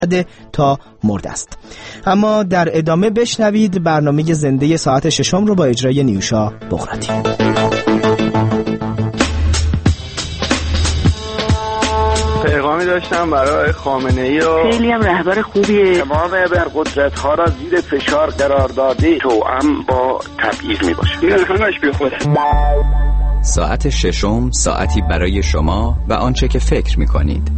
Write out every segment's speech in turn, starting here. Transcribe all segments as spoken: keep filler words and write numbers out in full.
تا مرده است. اما در ادامه بشنوید برنامه زنده ساعت ششم رو با اجرای نیوشا بغراتی. پیغامی داشتم برای خامنه‌ای و خیلی هم رهبر خوبیه. تمام ابرقدرت‌ها را زیر فشار قرار داده، توأم با تبعیض میباشه. این همش بی خوده. ساعت ششم، ساعتی برای شما و آنچه که فکر میکنید.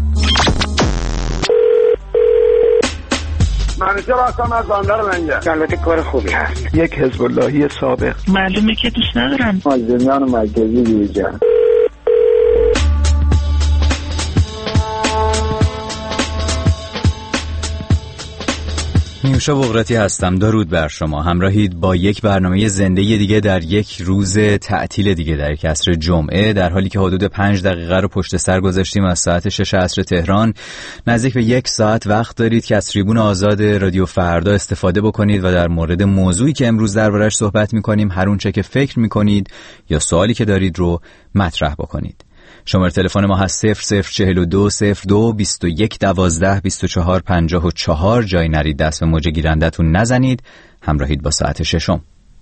منیجر هستم از بندر لنگر. البته کار خوبی هست. یک حزب اللهی سابق. معلومه که دوست ندارم. مازندران مرکزی دیجان. نیوشا بغراتی هستم. درود بر شما. همراهید با یک برنامه زنده دیگه در یک روز تعطیل دیگه در یک عصر جمعه، در حالی که حدود پنج دقیقه رو پشت سر گذاشتیم از ساعت شش عصر تهران. نزدیک به یک ساعت وقت دارید که از تریبون آزاد رادیو فردا استفاده بکنید و در مورد موضوعی که امروز دربارش صحبت می‌کنیم هر اون چه که فکر می‌کنید یا سوالی که دارید رو مطرح بکنید. شماره تلفن ما هست صفر صفر چهل و دو صفر دو بیست و یک دوازده بیست و چهار پنجاه و چهار. جایی نرید دست به موج گیرندتون نزنید. همراهید با ساعت ششم.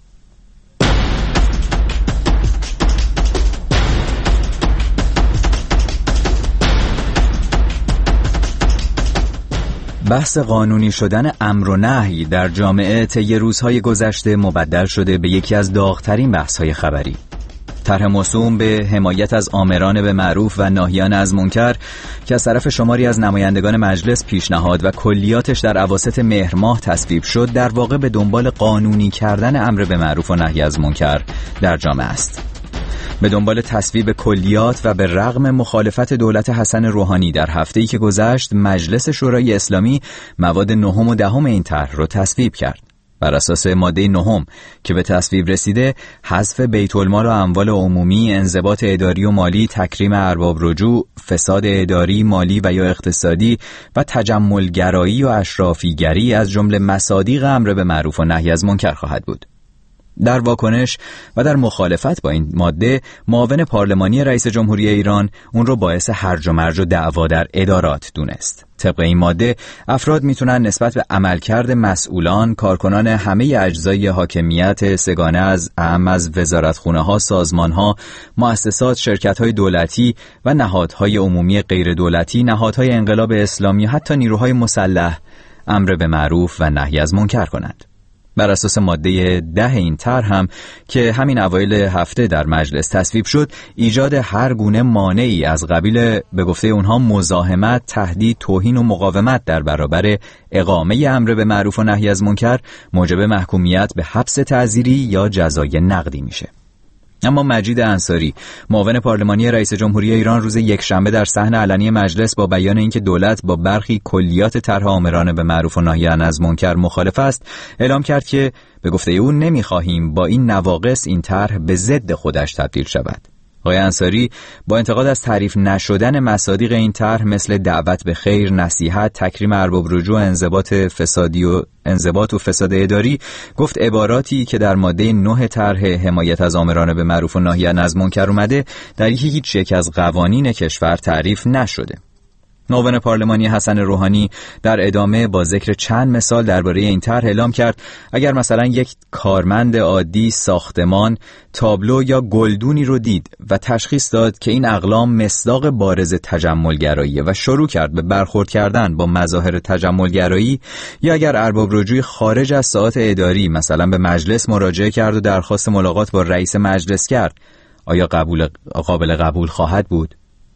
بحث قانونی شدن امر و نهی در جامعه طی روزهای گذشته مبدل شده به یکی از داغ‌ترین بحث‌های خبری. طرح موسوم به حمایت از آمران به معروف و ناهیان از منکر که از طرف شماری از نمایندگان مجلس پیشنهاد و کلیاتش در اواسط مهر ماه تصویب شد، در واقع به دنبال قانونی کردن امر به معروف و نهی از منکر در جامعه است. به دنبال تصویب کلیات و به رغم مخالفت دولت حسن روحانی در هفته‌ای که گذشت، مجلس شورای اسلامی مواد نهم و دهم این طرح را تصویب کرد. بر اساس ماده نهم که به تصویب رسیده، حذف بیت المال و اموال عمومی، انضباط اداری و مالی، تکریم ارباب رجوع، فساد اداری، مالی و یا اقتصادی و تجملگرایی و اشرافیگری از جمله مصادیق امر به معروف و نهی از منکر خواهد بود. در واکنش و در مخالفت با این ماده، معاون پارلمانی رئیس جمهوری ایران اون رو باعث هرج و مرج و دعوا در ادارات دونست. طبق این ماده، افراد میتونن نسبت به عملکرد مسئولان، کارکنان همه اجزای حاکمیت سگانه از اعم از وزارتخونه‌ها، سازمان‌ها، مؤسسات، شرکت‌های دولتی و نهادهای عمومی غیر دولتی، نهادهای انقلاب اسلامی و حتی نیروهای مسلح امر به معروف و نهی از منکر کنند. بر اساس ماده ده این طرح هم که همین اوایل هفته در مجلس تصویب شد، ایجاد هر گونه مانعی از قبیل به گفته اونها مزاحمت، تهدید، توهین و مقاومت در برابر اقامه امر به معروف و نهی از منکر موجب محکومیت به حبس تعزیری یا جزای نقدی میشه. اما مجید انصاری، معاون پارلمانی رئیس جمهوری ایران، روز یکشنبه در صحن علنی مجلس با بیان اینکه دولت با برخی کلیات طرح آمرانه به معروف و نهی از منکر مخالف است، اعلام کرد که به گفته او نمی‌خواهیم با این نواقص این طرح به ضد خودش تبدیل شود. آقای انصاری با انتقاد از تعریف نشدن مصادیق این طرح مثل دعوت به خیر، نصیحت، تکریم ارباب رجوع، انضباط فسادی و انضباط و فساد اداری، گفت عباراتی که در ماده نه طرح حمایت از آمران به معروف و ناهی از منکر اومده در هیچ یک از قوانین کشور تعریف نشده. معاون پارلمانی حسن روحانی در ادامه با ذکر چند مثال درباره این طرح اعلام کرد اگر مثلا یک کارمند عادی ساختمان تابلو یا گلدونی رو دید و تشخیص داد که این اقلام مصداق بارز تجملگراییه و شروع کرد به برخورد کردن با مظاهر تجملگرایی، یا اگر ارباب رجوعی خارج از ساعات اداری مثلا به مجلس مراجعه کرد و درخواست ملاقات با رئیس مجلس کرد، آیا قبول قابل قبول خواهد بود؟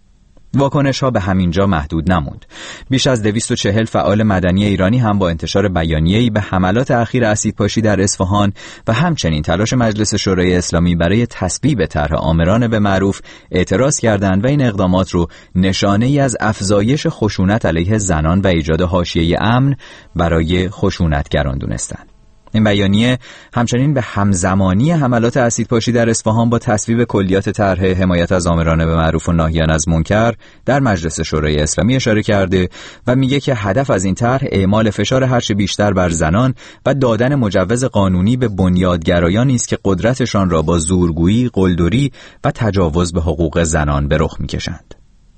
واکنش ها به همین جا محدود نموند. بیش از دویست و چهل فعال مدنی ایرانی هم با انتشار بیانیه‌ای به حملات اخیر اسیدپاشی در اصفهان و همچنین تلاش مجلس شورای اسلامی برای تصویب طرح آمران به معروف اعتراض کردند و این اقدامات رو نشانه‌ای از افزایش خشونت علیه زنان و ایجاد حاشیه امن برای خشونتگران دونستند. این بیانیه همچنین به همزمانی حملات اسیدپاشی در اصفهان با تصویب کلیات طرح حمایت از آمران به معروف و ناهی از منکر در مجلس شورای اسلامی اشاره کرده و میگه که هدف از این طرح اعمال فشار هرچه بیشتر بر زنان و دادن مجوز قانونی به بنیادگرایانی است که قدرتشان را با زورگویی، قلدری و تجاوز به حقوق زنان به رخ میکشند.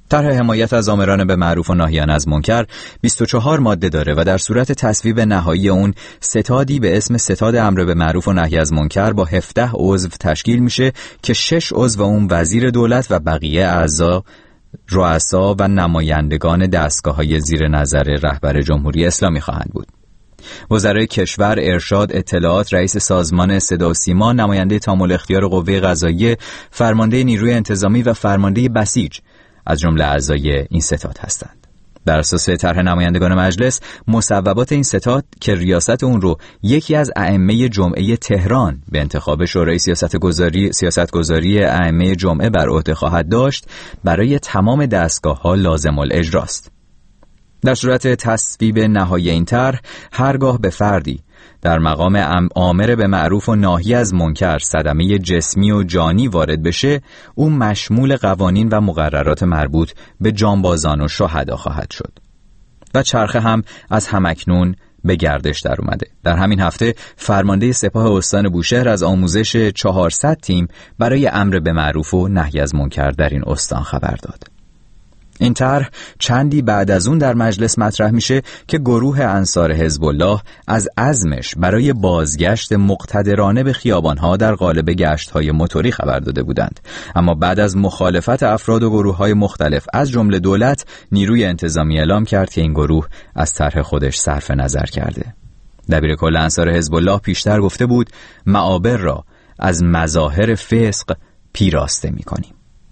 طرح حمایت از آمران به معروف و ناهیان از منکر بیست و چهار ماده داره و در صورت تصویب نهایی اون ستادی به اسم ستاد امر به معروف و نهی از منکر با هفده عضو تشکیل میشه که شش عضو اون وزیر دولت و بقیه اعضا رؤسا و نمایندگان دستگاه‌های زیر نظر رهبر جمهوری اسلامی خواهند بود. وزرای کشور، ارشاد، اطلاعات، رئیس سازمان صدا و سیما، نماینده تام الاختیار قوه قضاییه، فرمانده نیروی انتظامی و فرمانده بسیج از جمله اعضای این ستاد هستند. بر اساس طرح نمایندگان مجلس، مصوبات این ستاد که ریاست اون رو یکی از ائمه جمعه تهران به انتخاب شورای سیاستگذاری سیاستگذاری ائمه جمعه بر عهده خواهد داشت، برای تمام دستگاه‌ها لازم الاجراست. در صورت تصویب نهایی این طرح، هرگاه به فردی در مقام آمر به معروف و ناهی از منکر صدمه جسمی و جانی وارد بشه، اون مشمول قوانین و مقررات مربوط به جانبازان و شهدا خواهد شد. و چرخه هم از همکنون به گردش در اومده. در همین هفته فرمانده سپاه استان بوشهر از آموزش چهارصد تیم برای امر به معروف و نهی از منکر در این استان خبر داد. این طرح چندی بعد از اون در مجلس مطرح میشه که گروه انصار حزب الله از عزمش برای بازگشت مقتدرانه به خیابانها در قالب گشت‌های موتوری خبر داده بودند، اما بعد از مخالفت افراد و گروه‌های مختلف از جمله دولت، نیروی انتظامی اعلام کرد که این گروه از طرح خودش صرف نظر کرده. دبیر کل انصار حزب الله پیشتر گفته بود معابر را از مظاهر فسق پیراسته می‌کنیم.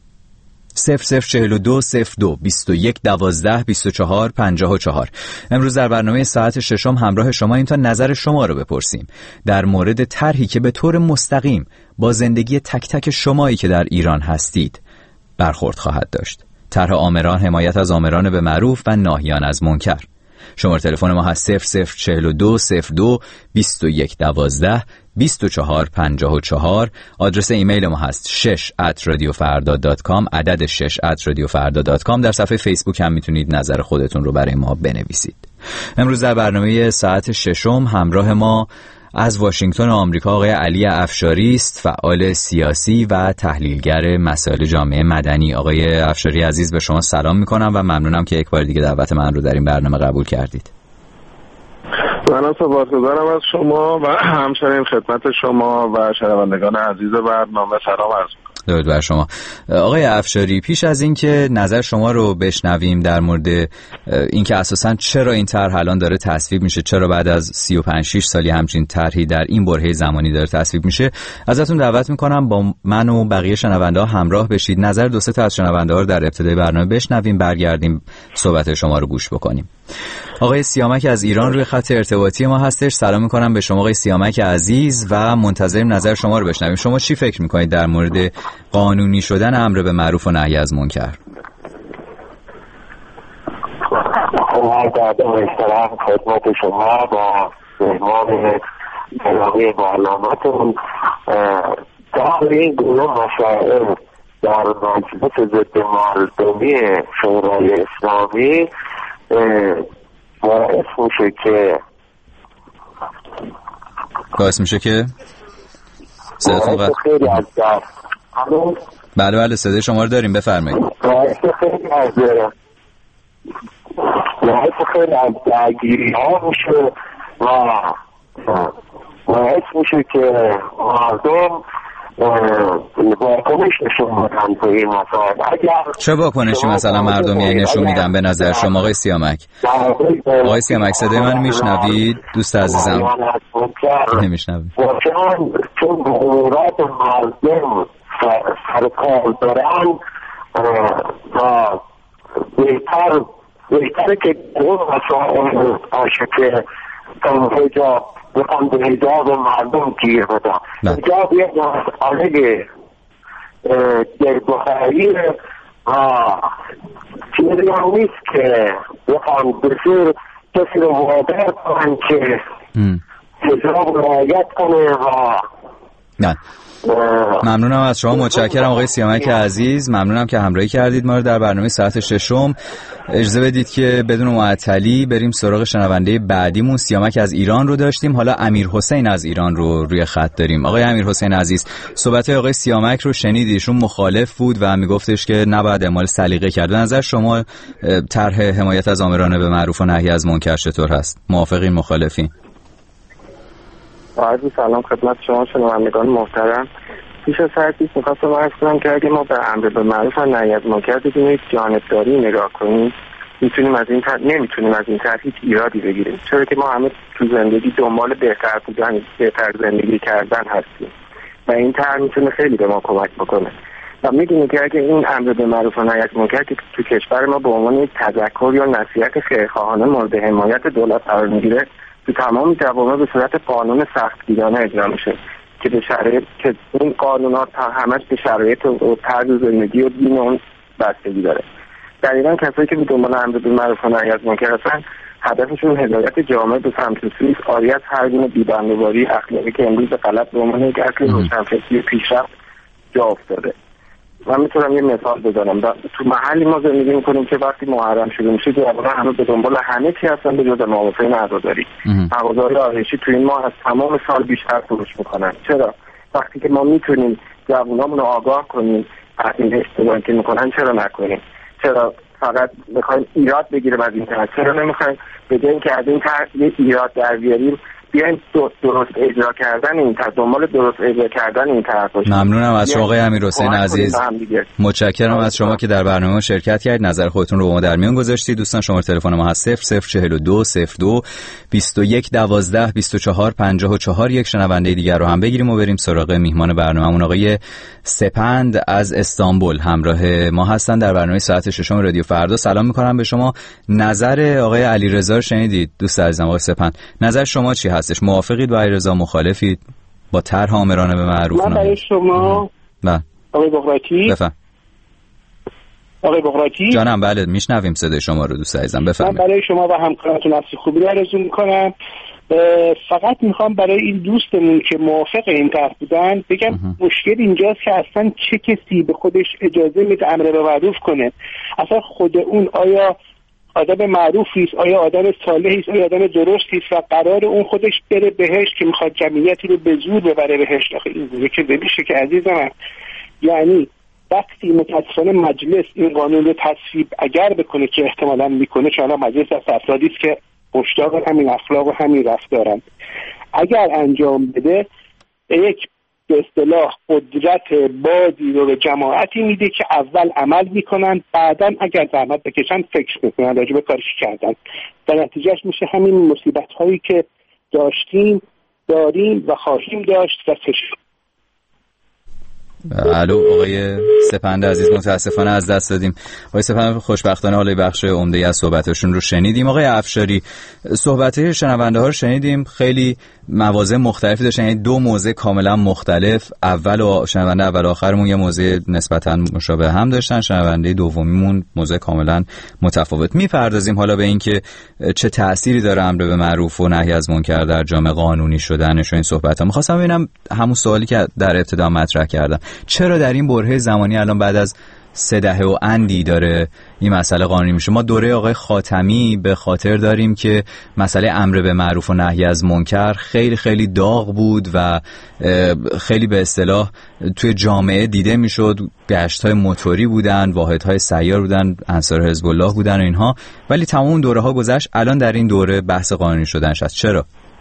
صفر صفر چهل و دو صفر دو بیست و یک دوازده بیست و چهار پنجاه و چهار. امروز در برنامه ساعت ششم همراه شما این تا نظر شما رو بپرسیم در مورد طرحی که به طور مستقیم با زندگی تک تک شمایی که در ایران هستید برخورد خواهد داشت. طرح آمران حمایت از آمران به معروف و ناهیان از منکر. شماره تلفن ما هست صفر صفر چهل و دو صفر دو بیست و یک دوازده بیست و چهار پنجاه و چهار. آدرس ایمیل ما هست شش ات رادیو فردا دات کام، عدد شش ات رادیو فردا دات کام. در صفحه فیسبوک هم میتونید نظر خودتون رو برای ما بنویسید. امروز در برنامه ساعت ششم همراه ما از واشنگتن آمریکا آقای علی افشاری است، فعال سیاسی و تحلیلگر مسائل جامعه مدنی. آقای افشاری عزیز، به شما سلام میکنم و ممنونم که یک بار دیگه دعوت من رو در این برنامه قبول کردید. من سپاسگزارم از شما و همچنین خدمت شما و شنوندگان عزیز برنامه سلام عرض می‌کنم. درود بر شما. آقای افشاری، پیش از اینکه نظر شما رو بشنویم در مورد اینکه اساساً چرا این طرح الان داره تصویب میشه، چرا بعد از سی و پنج شش سالی همچین طرحی در این برهه زمانی داره تصویب میشه، ازتون دعوت میکنم با من و بقیه شنونده ها همراه بشید، نظر دو سه تا از شنونده ها رو در ابتدای برنامه بشنویم، برگردیم صحبت شما رو گوش بکنیم. آقای سیامک از ایران روی خط ارتباطی ما هستش. سلام میکنم به شما آقای سیامک عزیز و منتظریم نظر شما رو بشنویم. شما چی فکر میکنید در مورد قانونی شدن امر به معروف و نهی از منکر؟ خب در اشتراک خدمت شما با مهمان برنامه برنامه‌تون در این گروه مسائل در مجلس ضد مردمی شورای اسلامی باعث میشه که باعث میشه که صداتون قطع خیلی از در بله بله صدای شما رو داریم، بفرمایید. باعث خیلی از باعث خیلی از درگیری ها میشه و باعث میشه که مردم واکنش نشون بدن تو این مسائل. اگر چه واکنشی مثلا مردم یعنی نشون میدن به نظر شما آقای سیامک؟ آقای سیامک صدای من میشنوید دوست عزیزم؟ نمیشنوید. واقعا چون به امورات مردم سرکار دارن و بهتر بهتره که اون مسائل باشه که حجاب بخوام به حجاب مردم گیر بدم. حجاب یک مسئله دلبخواهیه و چیزی هم نیست که بخوام بسیار کسی رو وادار کنن که حجاب رعایت کنه و نه ممنونم از شما، متشکرم آقای سیامک عزیز، ممنونم که همراهی کردید ما رو در برنامه ساعت ششم. اجازه بدید که بدون معطلی بریم سراغ شنونده بعدیمون. سیامک از ایران رو داشتیم، حالا امیر حسین از ایران رو روی خط داریم. آقای امیر حسین عزیز، صحبت آقای سیامک رو شنیدید، ایشون مخالف بود و میگفتش که نباید اعمال سلیقه کرد. به نظر شما طرح حمایت از آمرانه به معروف و نهی از منکر چطور هست؟ موافقین مخالفین؟ عرض سلام خدمت شما شنوندگان محترم. پیش از هر چیز می‌خواستم عرض کنم که اگه ما به امر بالمعروف و نهی از منکر بدون یک جانبداری نگاه کنیم، میتونیم از این طرح نمیتونیم از این طرح هیچ ایرادی بگیریم، چرا که ما همه تو زندگی دنبال بهتر بودن، بهتر زندگی کردن هستیم و این طرح میتونه خیلی به ما کمک بکنه. و میدونید که اگه این امر بالمعروف و نهی از منکر که تو کشور ما به عنوان یک تذکر یا نصیحت خیرخواهانه مورد حمایت دولت قرار میگیره، تو تمام جوامع به صورت قانون سختگیرانه اجرا میشه که به شرایط که این قانونات همش به شرایط و طرز زندگی و دین اون بستگی داره. در ایران کسایی که به دنبال امر بالمعروف و نهی از منکر هستن، هدفشون هدایت جامعه به سمت سوی عاری از هر گونه بی‌بندوباری اخلاقی که امروز غلط به عنوان یک اصل روشنفکری پیشرفت جا افتاده. من میتونم یه مثال بزنم. تو محلی ما زندگی میکنیم که وقتی محرم شروع میشه جوانان همه به دنبال همه چی هستن به جز موافقین عزاداری. عزاداری آرایشی تو این ماه از تمام سال بیشتر فروش میکنن. چرا؟ وقتی که ما میتونیم جوانامون رو آگاه کنیم از این اشتباهی که میکنن چرا نکنیم؟ چرا فقط میخوایم ایراد بگیریم از این طرح؟ چرا نمیخوایم به جای اینکه از این طرح یه ایراد در بیاریم بیایم درست اجرا کردن این طرح، دنبال درست اجرا کردن این طرح باشیم. ممنونم از شما آقای امیر حسین عزیز، متشکرم از شما که در برنامه شرکت کردید، نظر خودتون رو با ما در میون گذاشتید. دوستان شماره تلفن ما هست صفر صفر چهل و دو صفر دو بیست و یک دوازده بیست و چهار پنجاه و چهار. یک شنونده دیگر رو هم بگیریم و بریم سراغ میهمان برنامه‌مون. آقای سپند از استانبول همراه ما هستن در برنامه ساعت ششم رادیو فردا. سلام می‌کنم به شما. نظر آقای علیرضا رو شنیدید دوست عزیزم. آقای سپند، نظر شما چی هستش؟ موافقید با علیرضا، مخالفید با طرح آمرانه به معروف؟ من برای شما نه آقای بغراتی بفهم. آقای بغراتی جانم بله میشنویم صدای شما رو دوست عزیزم، بفرمایید. من برای شما و همکارانتون نفس خوبی رو آرزو میکنم. فقط میخوام برای این دوستمون که موافق این طرح بودن بگم اه. مشکل اینجاست که اصلا چه کسی به خودش اجازه میده امر به معروف کنه؟ اصلا خود اون آیا آدم معروفی است، آیا آدم صالحی است، آیا آدم درستی است و قرار اون خودش بره بهشت که میخواد جمعیتی رو به زور ببره بهشت؟ آخه این گونه که نمیشه که عزیزم. یعنی وقتی متاسفانه مجلس این قانون رو تصویب اگر بکنه که احتمالاً میکنه، چون مجلس از افرادی است که مشتاق همین اخلاق و همین رفتارن، اگر انجام بده یک به اصطلاح قدرت بازی رو به جماعتی میده که اول عمل میکنن، بعدن اگر زحمت بکشن فکر میکنن راجع به کارش کردن. در نتیجهش میشه همین مصیبت هایی که داشتیم داریم و خواهیم داشت و تشکر. الو آقای سپند عزیز، متاسفانه از دست دادیم. آقای سپند خوشبختانه حالا بخش عمده‌ای از صحبتاشون رو شنیدیم. آقای افشاری، صحبت‌های شنونده ها رو شنیدیم، خیلی مواضع مختلفی داشتن، یعنی دو موضع کاملا مختلف. اول و شنونده اول آخرمون یه موضع نسبتاً مشابه هم داشتن، شنونده دومیمون موضع کاملا متفاوت. می‌پردازیم حالا به این که چه تأثیری داره امر به معروف و نهی از منکر در جامعه قانونی شدنش و این صحبت‌ها. می‌خواستم ببینم همون سوالی که در ابتدا مطرح کردم، چرا در این برهه زمانی الان بعد از سه دهه و اندی داره این مسئله قانونی میشه؟ ما دوره آقای خاتمی به خاطر داریم که مسئله امر به معروف و نهی از منکر خیلی خیلی داغ بود و خیلی به اصطلاح توی جامعه دیده میشد. گشت‌های موتوری بودن، واحدهای سیار بودن، انصار حزب الله بودن و اینها، ولی تمام دوره ها گذشت، الان در این دوره بحث قانونی شدنش هست. چرا؟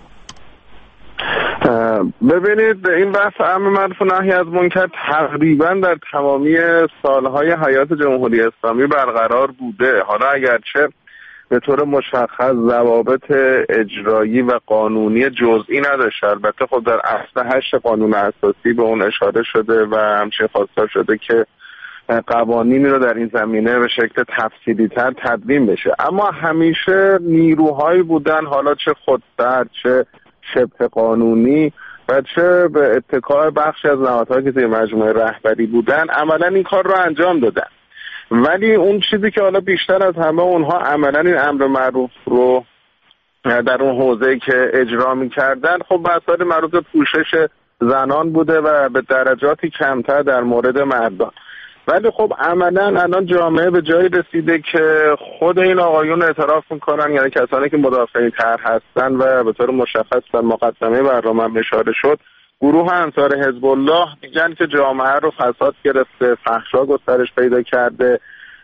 ببینید، این بحث امر معروف و نهی از منکر تقریبا در تمامی سالهای حیات جمهوری اسلامی برقرار بوده. حالا اگرچه به طور مشخص ضوابط اجرایی و قانونی جزئی نداشته، البته خب در اصل هشت قانون اساسی به اون اشاره شده و همچنین خواستار شده که قوانینی رو در این زمینه به شکل تفصیلی تر تدوین بشه، اما همیشه نیروهایی بودن، حالا چه خودسر چه شبه قانونی و چه به اتکای بخشی از نهادهایی که توی مجموعه رهبری بودن، عملا این کار رو انجام دادن. ولی اون چیزی که حالا بیشتر از همه اونها عملا این امر معروف رو در اون حوزه‌ای که اجرا می‌کردن، خب مسائل مربوط به پوشش زنان بوده و به درجاتی کمتر در مورد مردان. ولی خب عملا الان جامعه به جایی رسیده که خود این آقایون اعتراف میکنن، یعنی کسانی که مدافعین طرح هستن و به طور مشخص در مقدمه برنامه اشاره شد گروه انصار حزب الله میگن که جامعه رو فساد گرفته، فحشا گسترش پیدا کرده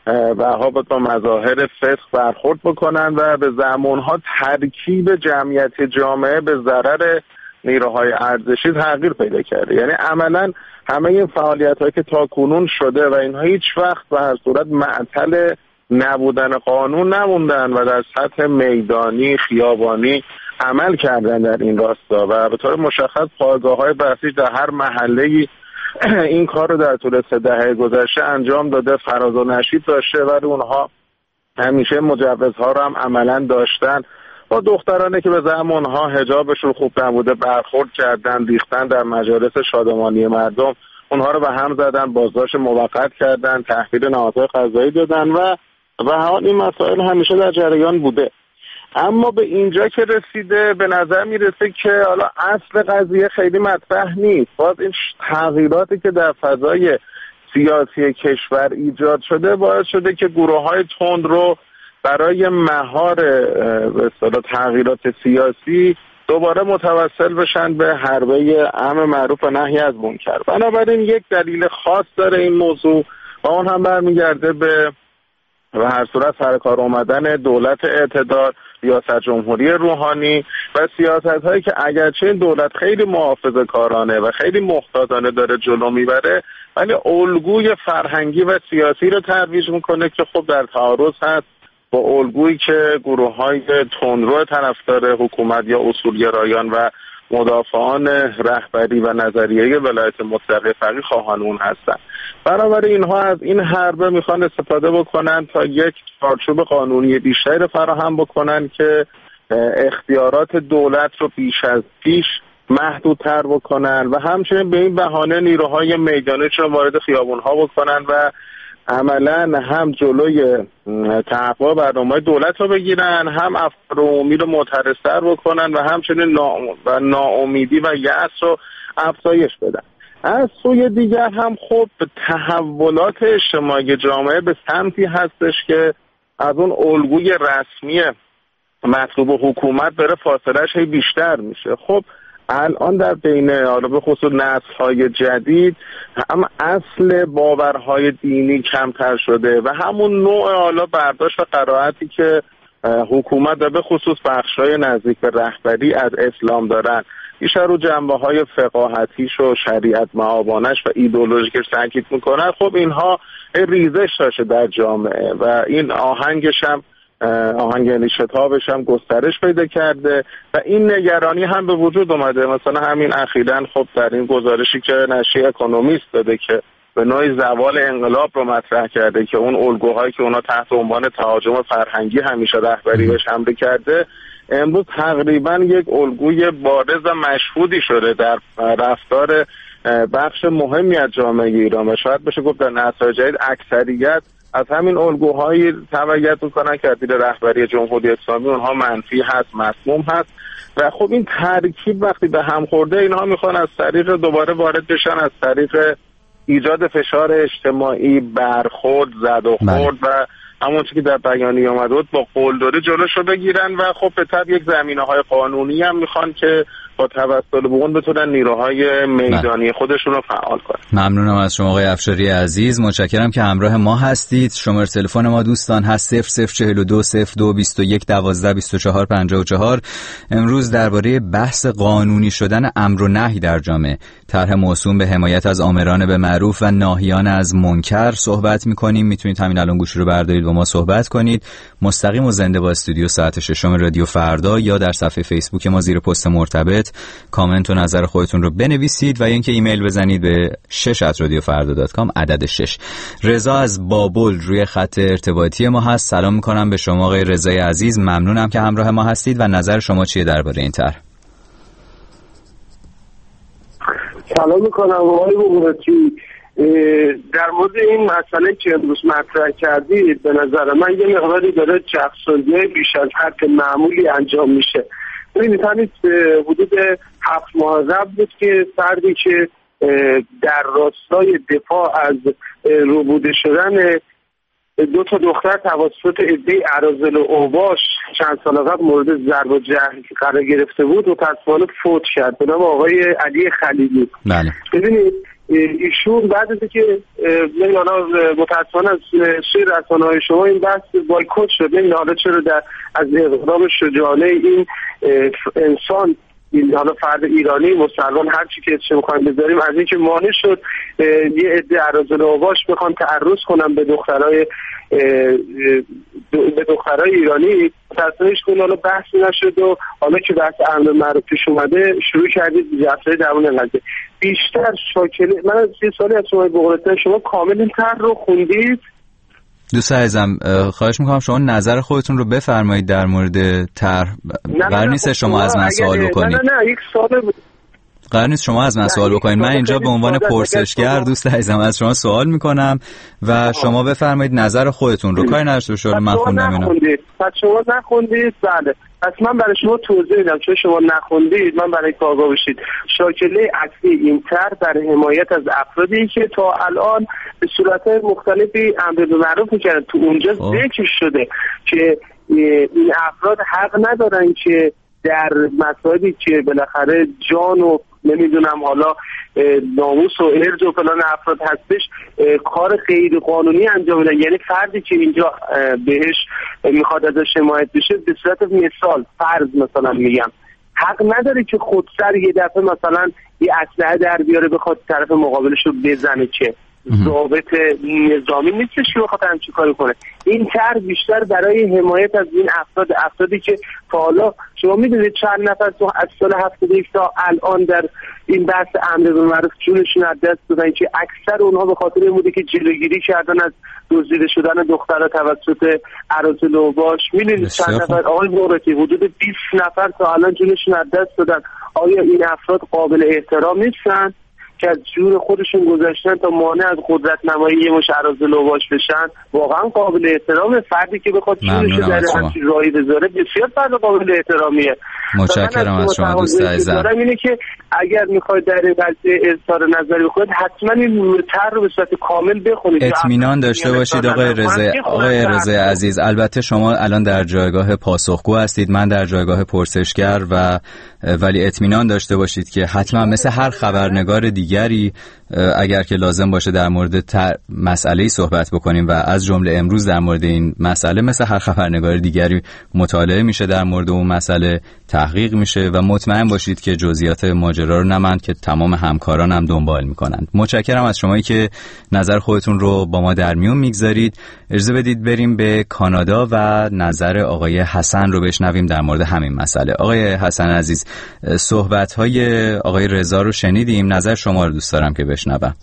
و ها با مظاهر فسق برخورد بکنن و به زمانها ترکیب جمعیت جامعه به ضرر نیروهای ارزشی تغییر پیدا کرده. یعنی عملا همه این فعالیت‌هایی که تاکنون شده و اینها هیچ وقت به هر صورت معطل نبودن قانون نموندن و در سطح میدانی خیابانی عمل کردن در این راستا و به طور مشخص پایگاه‌های بسیج در هر محله‌ای این کار رو در طول سه دهه گذشته انجام داده، فراز و نشیب داشته، ولی اونها همیشه مجوزها رو هم عملاً داشتن. با دخترانه که به زمانها حجابشون خوب نبوده برخورد کردن، ریختن در مجالس شادمانی مردم، اونها رو به هم زدن، بازداشت موقت کردن، تحویل نهادهای قضایی دادن و و حال این مسائل همیشه در جریان بوده. اما به اینجا که رسیده به نظر میرسه که حالا اصل قضیه خیلی مطرح نیست. باز این تغییراتی که در فضای سیاسی کشور ایجاد شده باعث شده که گروه‌های تند رو برای مهار به اصطلاح تغییرات سیاسی دوباره متوسل بشن به حربه امر معروف و نهی از منکر. بنابراین یک دلیل خاص داره این موضوع و اون هم برمیگرده به و هر صورت سر کار اومدن دولت اعتدال، ریاست جمهوری روحانی و سیاست هایی که اگرچه این دولت خیلی محافظه‌کارانه و خیلی محتاطانه داره جلو میبره ولی الگوی فرهنگی و سیاسی رو ترویج میکنه که خب در تعارض هست با الگویی که گروه‌های تندرو طرفدار حکومت یا اصولگرایان و مدافعان رهبری و نظریه ولایت مطلقه فقیه خواهان اون هستن. بنابراین اینها از این حربه میخوان استفاده بکنن تا یک چارچوب قانونی بیشتری رو فراهم بکنن که اختیارات دولت رو بیش از پیش محدودتر بکنن و همچنین به این بهانه نیروهای میدانی رو وارد خیابون‌ها بکنن و عملا هم جلوی تحقق برنامه‌های دولت رو بگیرن، هم افکار عمومی رو معترض‌تر بکنن و همچنین نا... ناامیدی و یأس رو افزایش بدن. از سوی دیگر هم خب تحولات اجتماعی جامعه به سمتی هستش که از اون الگوی رسمی مطلوب حکومت بره فاصله‌اش بیشتر میشه. خب الان در بین حالا به خصوص نسل‌های جدید هم اصل باورهای دینی کمتر شده و همون نوع حالا برداشت و قرائتی که حکومت به خصوص بخش‌های نزدیک به رهبری از اسلام دارن بیشتر رو جنبه‌های فقاهتیش و شریعت مآبانش و ایدئولوژیکش تاکید میکنن. خب اینها ریزش داشته در جامعه و این آهنگش هم آهنگ یعنی شتابش هم گسترش پیدا کرده و این نگرانی هم به وجود اومده. مثلا همین اخیراً خب در این گزارشی که نشریه اکونومیست داده که به نوعی زوال انقلاب رو مطرح کرده که اون الگوهایی که اونا تحت عنوان تهاجم فرهنگی همیشه رهبری بهش حمله کرده امروز تقریبا یک الگوی بارز و مشهودی شده در رفتار بخش مهمی از جامعه ایران و شاید بشه گفت در نسل‌های جدید اکثریت از همین الگوهایی تبعیت میکنن که دید رهبری جمهوری اسلامی اونها منفی هست، مسموم هست و خب این ترکیب وقتی به هم خورده اینها میخوان از طریق دوباره وارد بشن از طریق ایجاد فشار اجتماعی، برخورد، زد و خورد و همون چیزی که در بیانیه اومده بود با قلدری جلوش رو بگیرن و خب به طبع یک زمینه‌های قانونی هم میخوان که با توسل به اون بتونن نیروهای میدانی خودشون رو فعال کنن. ممنونم از شما آقای افشاری عزیز، متشکرم که همراه ما هستید. شماره تلفن ما دوستان هست صفر صفر چهل و دو صفر دو بیست و یک دوازده بیست و چهار پنجاه و چهار. امروز درباره بحث قانونی شدن امر و نهی در جامعه، طرح موسوم به حمایت از آمران به معروف و ناهیان از منکر صحبت می‌کنیم. میتونید همین الان گوشی رو بردارید با ما صحبت کنید. مستقیم و زنده با استودیو ساعت ششم رادیو فردا یا در صفحه فیسبوک ما زیر پست مرتبط کامنت و نظر خودتون رو بنویسید و یا اینکه ایمیل بزنید به شش ات رادیو فردا دات کام عدد شش. رضا از بابل روی خط ارتباطی ما هست. سلام میکنم به شما آقای رضای عزیز، ممنونم که همراه ما هستید و نظر شما چیه درباره این طرح؟ سلام میکنم آقای بغراتی. در مورد این مسئله که امروز مطرح کردید به نظر من یه مقداری داره چرخ‌سازی بیش از حد معمولی انجام میشه میتونید حدود هفت ماه قبل بود که فردی که در راستای دفاع از روبوده شدن دو تا دختر توسط عده اراذل و اوباش چند سال قبل مورد ضرب و جرح قرار گرفته بود و متأسفانه فوت کرد به نام آقای علی خلیلی. بله. ببینید ایشون بعد از اینکه من حالا متأسفانه از سوی رسانه‌های شما این بحث بایکوت شد، نمیدونم حالا چرا در از اقدام شجاعانه این انسان، این حالا فرد ایرانی مسلمان هر چی که چه می‌خوایم بذاریم، از اینکه مانع شد یه عده اراذل و اوباش بخوان تعرض کنن به دخترای به دخترای ایرانی، تصمیمش کنه حالا بحثی نشد و حالا که بحث امر معروف پیش اومده شروع کردید جلسه درون قضیه. بیشتر شاکله من از یه سالی از شما بقولتن شما کامل این طرح رو خوندید؟ دوست عزیزم خواهش میکنم شما نظر خودتون رو بفرمایید در مورد طرح. قرار نیست شما از من سوال بکنید. نه نه یک سوال قرار نیست شما از من سوال بکنید. من اینجا به عنوان پرسشگر دوست عزیزم از شما سوال میکنم و شما بفرمایید نظر خودتون رو. کاری نداشته باشه من خوندم اینو. پس شما نخوندید؟ بله. پس من برای شما توضیح میدم، چون شما نخوندید من برای که آگاه بشید. شاکله اصلی این طرح در حمایت از افرادی که تا الان به صورت‌های مختلفی امر به معروف می‌کردن. تو اونجا ذکر شده که این افراد حق ندارن که در مسائلی که بالاخره جان و نمیدونم حالا ناموس و ارث و فلان افراد هستش کار غیر قانونی انجام میدن. یعنی فردی که اینجا بهش میخواد ازش حمایت بشه به صورت مثال فرض مثلا میگم حق نداره که خودسر یه دفعه مثلا یه اسلحه در بیاره بخواد طرف مقابلش رو بزنه، که ضابط نظامی نیستش که بخواد همچین کاری کنه. این طرح بیشتر برای حمایت از این افراد افرادی که تا حالا شما میدونید چند نفر تو از سال هفتاد و یک تا الان در این بحث امر به معروف جونشون از دست دادن، که اکثر اونها به خاطر این بوده که جلوگیری کردن از دزدیده شدن دخترها توسط اراذل و اوباش. میدونید چند نفر آقای بورتی حدود بیست نفر تا الان جونشون از دست دادن. آیا این افراد قابل احترام نیستن که از جون خودشون گذاشتن تا مانع از قدرت نمایی یه مش اراذل و اوباش بشن؟ واقعا قابل احترامه. فردی که بخواد جونش رو در همچین راهی بذاره بسیار فرد قابل احترامیه. متشکرم از شما دوست عزیزم. اینه که اگر میخواید در این قضیه اظهار نظری بکنید حتما این طرح رو به صورت کامل بخونید. اطمینان داشته باشید آقای رضا آقای رضا عزیز. البته شما الان در جایگاه پاسخگو هستید، من در جایگاه پرسشگر، و ولی اطمینان داشته باشید که حتما مثل هر خبرنگار دیگری اگر که لازم باشه در مورد تر... مسئله‌ای صحبت بکنیم و از جمله امروز در مورد این مسئله مثل هر خبرنگار دیگری مطالعه میشه در مورد اون مسئله، تحقیق میشه و مطمئن باشید که جزئیات ماجرا رو نمند که تمام همکاران هم دنبال میکنند. متشکرم از شمایی که نظر خودتون رو با ما در میون میگذارید. اجازه بدید بریم به کانادا و نظر آقای حسن رو بشنویم در مورد همین مسئله. آقای حسن عزیز، صحبت‌های آقای رضا رو شنیدیم، نظر شما رو دوست دارم که بشنوم.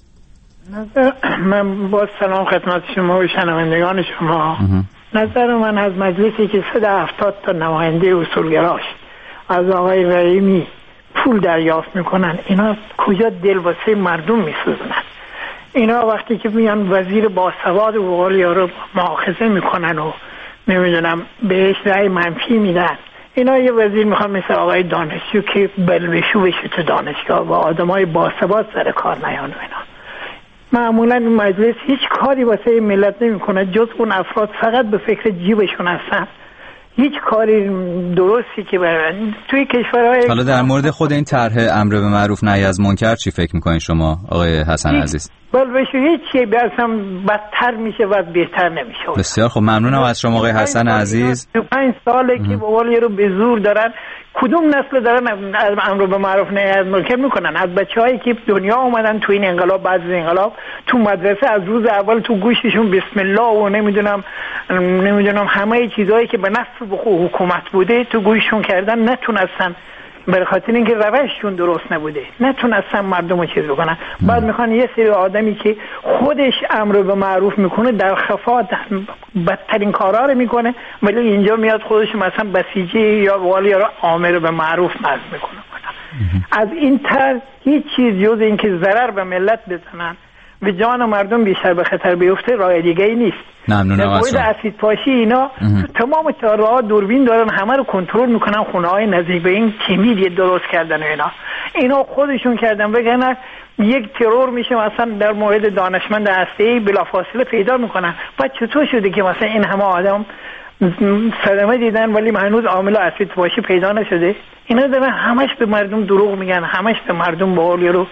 نظر من با سلام خدمت شما و شنوندگان شما. نظر من از مجلسی که صد و هفتاد تا نماینده اصولگراش از آقای رحیمی پول دریافت میکنن، اینا کجا دل واسه مردم میسوزنن؟ اینا وقتی که میان وزیر باسواد و والیا رو مؤاخذه میکنن و نمیدونم بهش رأی منفی میدن، اینا یه وزیر میخوان مثل آقای دانشجو که بلبشو بشه تو دانشگاه و آدمای باسواد سر کار نیان. اینا معمولا این مجلس هیچ کاری واسه ملت نمیکنه جز اون افراد فقط به فکر جیبشون هستن. هیچ کاری درستی که برن توی کشورهای. حالا در مورد خود این طرح امر به معروف نهی از منکر چی فکر میکنین شما آقای حسن عزیز؟ بلبشو هیچ چیزی برسم بدتر میشه و بهتر نمیشه. بسیار خب، ممنونم از شما آقای حسن عزیز. پنج ساله که بقول رو به زور دارن. کدوم نسل دارن امر به معروف نهی از منکر میکنن؟ از بچه‌هایی که دنیا اومدن تو این انقلاب، بعد از انقلاب تو مدرسه از روز اول تو گوششون بسم الله و نمیدونم نمیدونم همه چیزایی که به نفع حکومت بوده تو گوششون کردن، نتونستن برای خاطر اینکه روششون درست نبوده نتونستن مردم رو چیز بکنن. بعد میخوان یه سری آدمی که خودش امر به معروف میکنه در خفا بدترین کارا رو میکنه، ولی اینجا میاد خودش مثلا بسیجی یا والی رو امر به معروف مز میکنه. از این طرح هیچ چیز جز اینکه ضرر به ملت بزنن و جان مردم بیشتر به خطر بیفته راه دیگه ای نیست. ممنونم از شما. اسید پاشی اینا تمام چهارراه دوربین دارن، همه رو کنترل میکنن، خونه های نزدیک به این کیمی درست کردن اینا اینا خودشون کردن. بگن یک ترور میشه مثلا در مورد دانشمند هسته‌ای بلافاصله پیدا میکنن. بعد چطور شده که مثلا این همه آدم صدمه دیدن ولی هنوز عامل اسید پاشی پیدا نشده؟ اینا دارن همش به مردم دروغ میگن، همش به مردم به قول رو.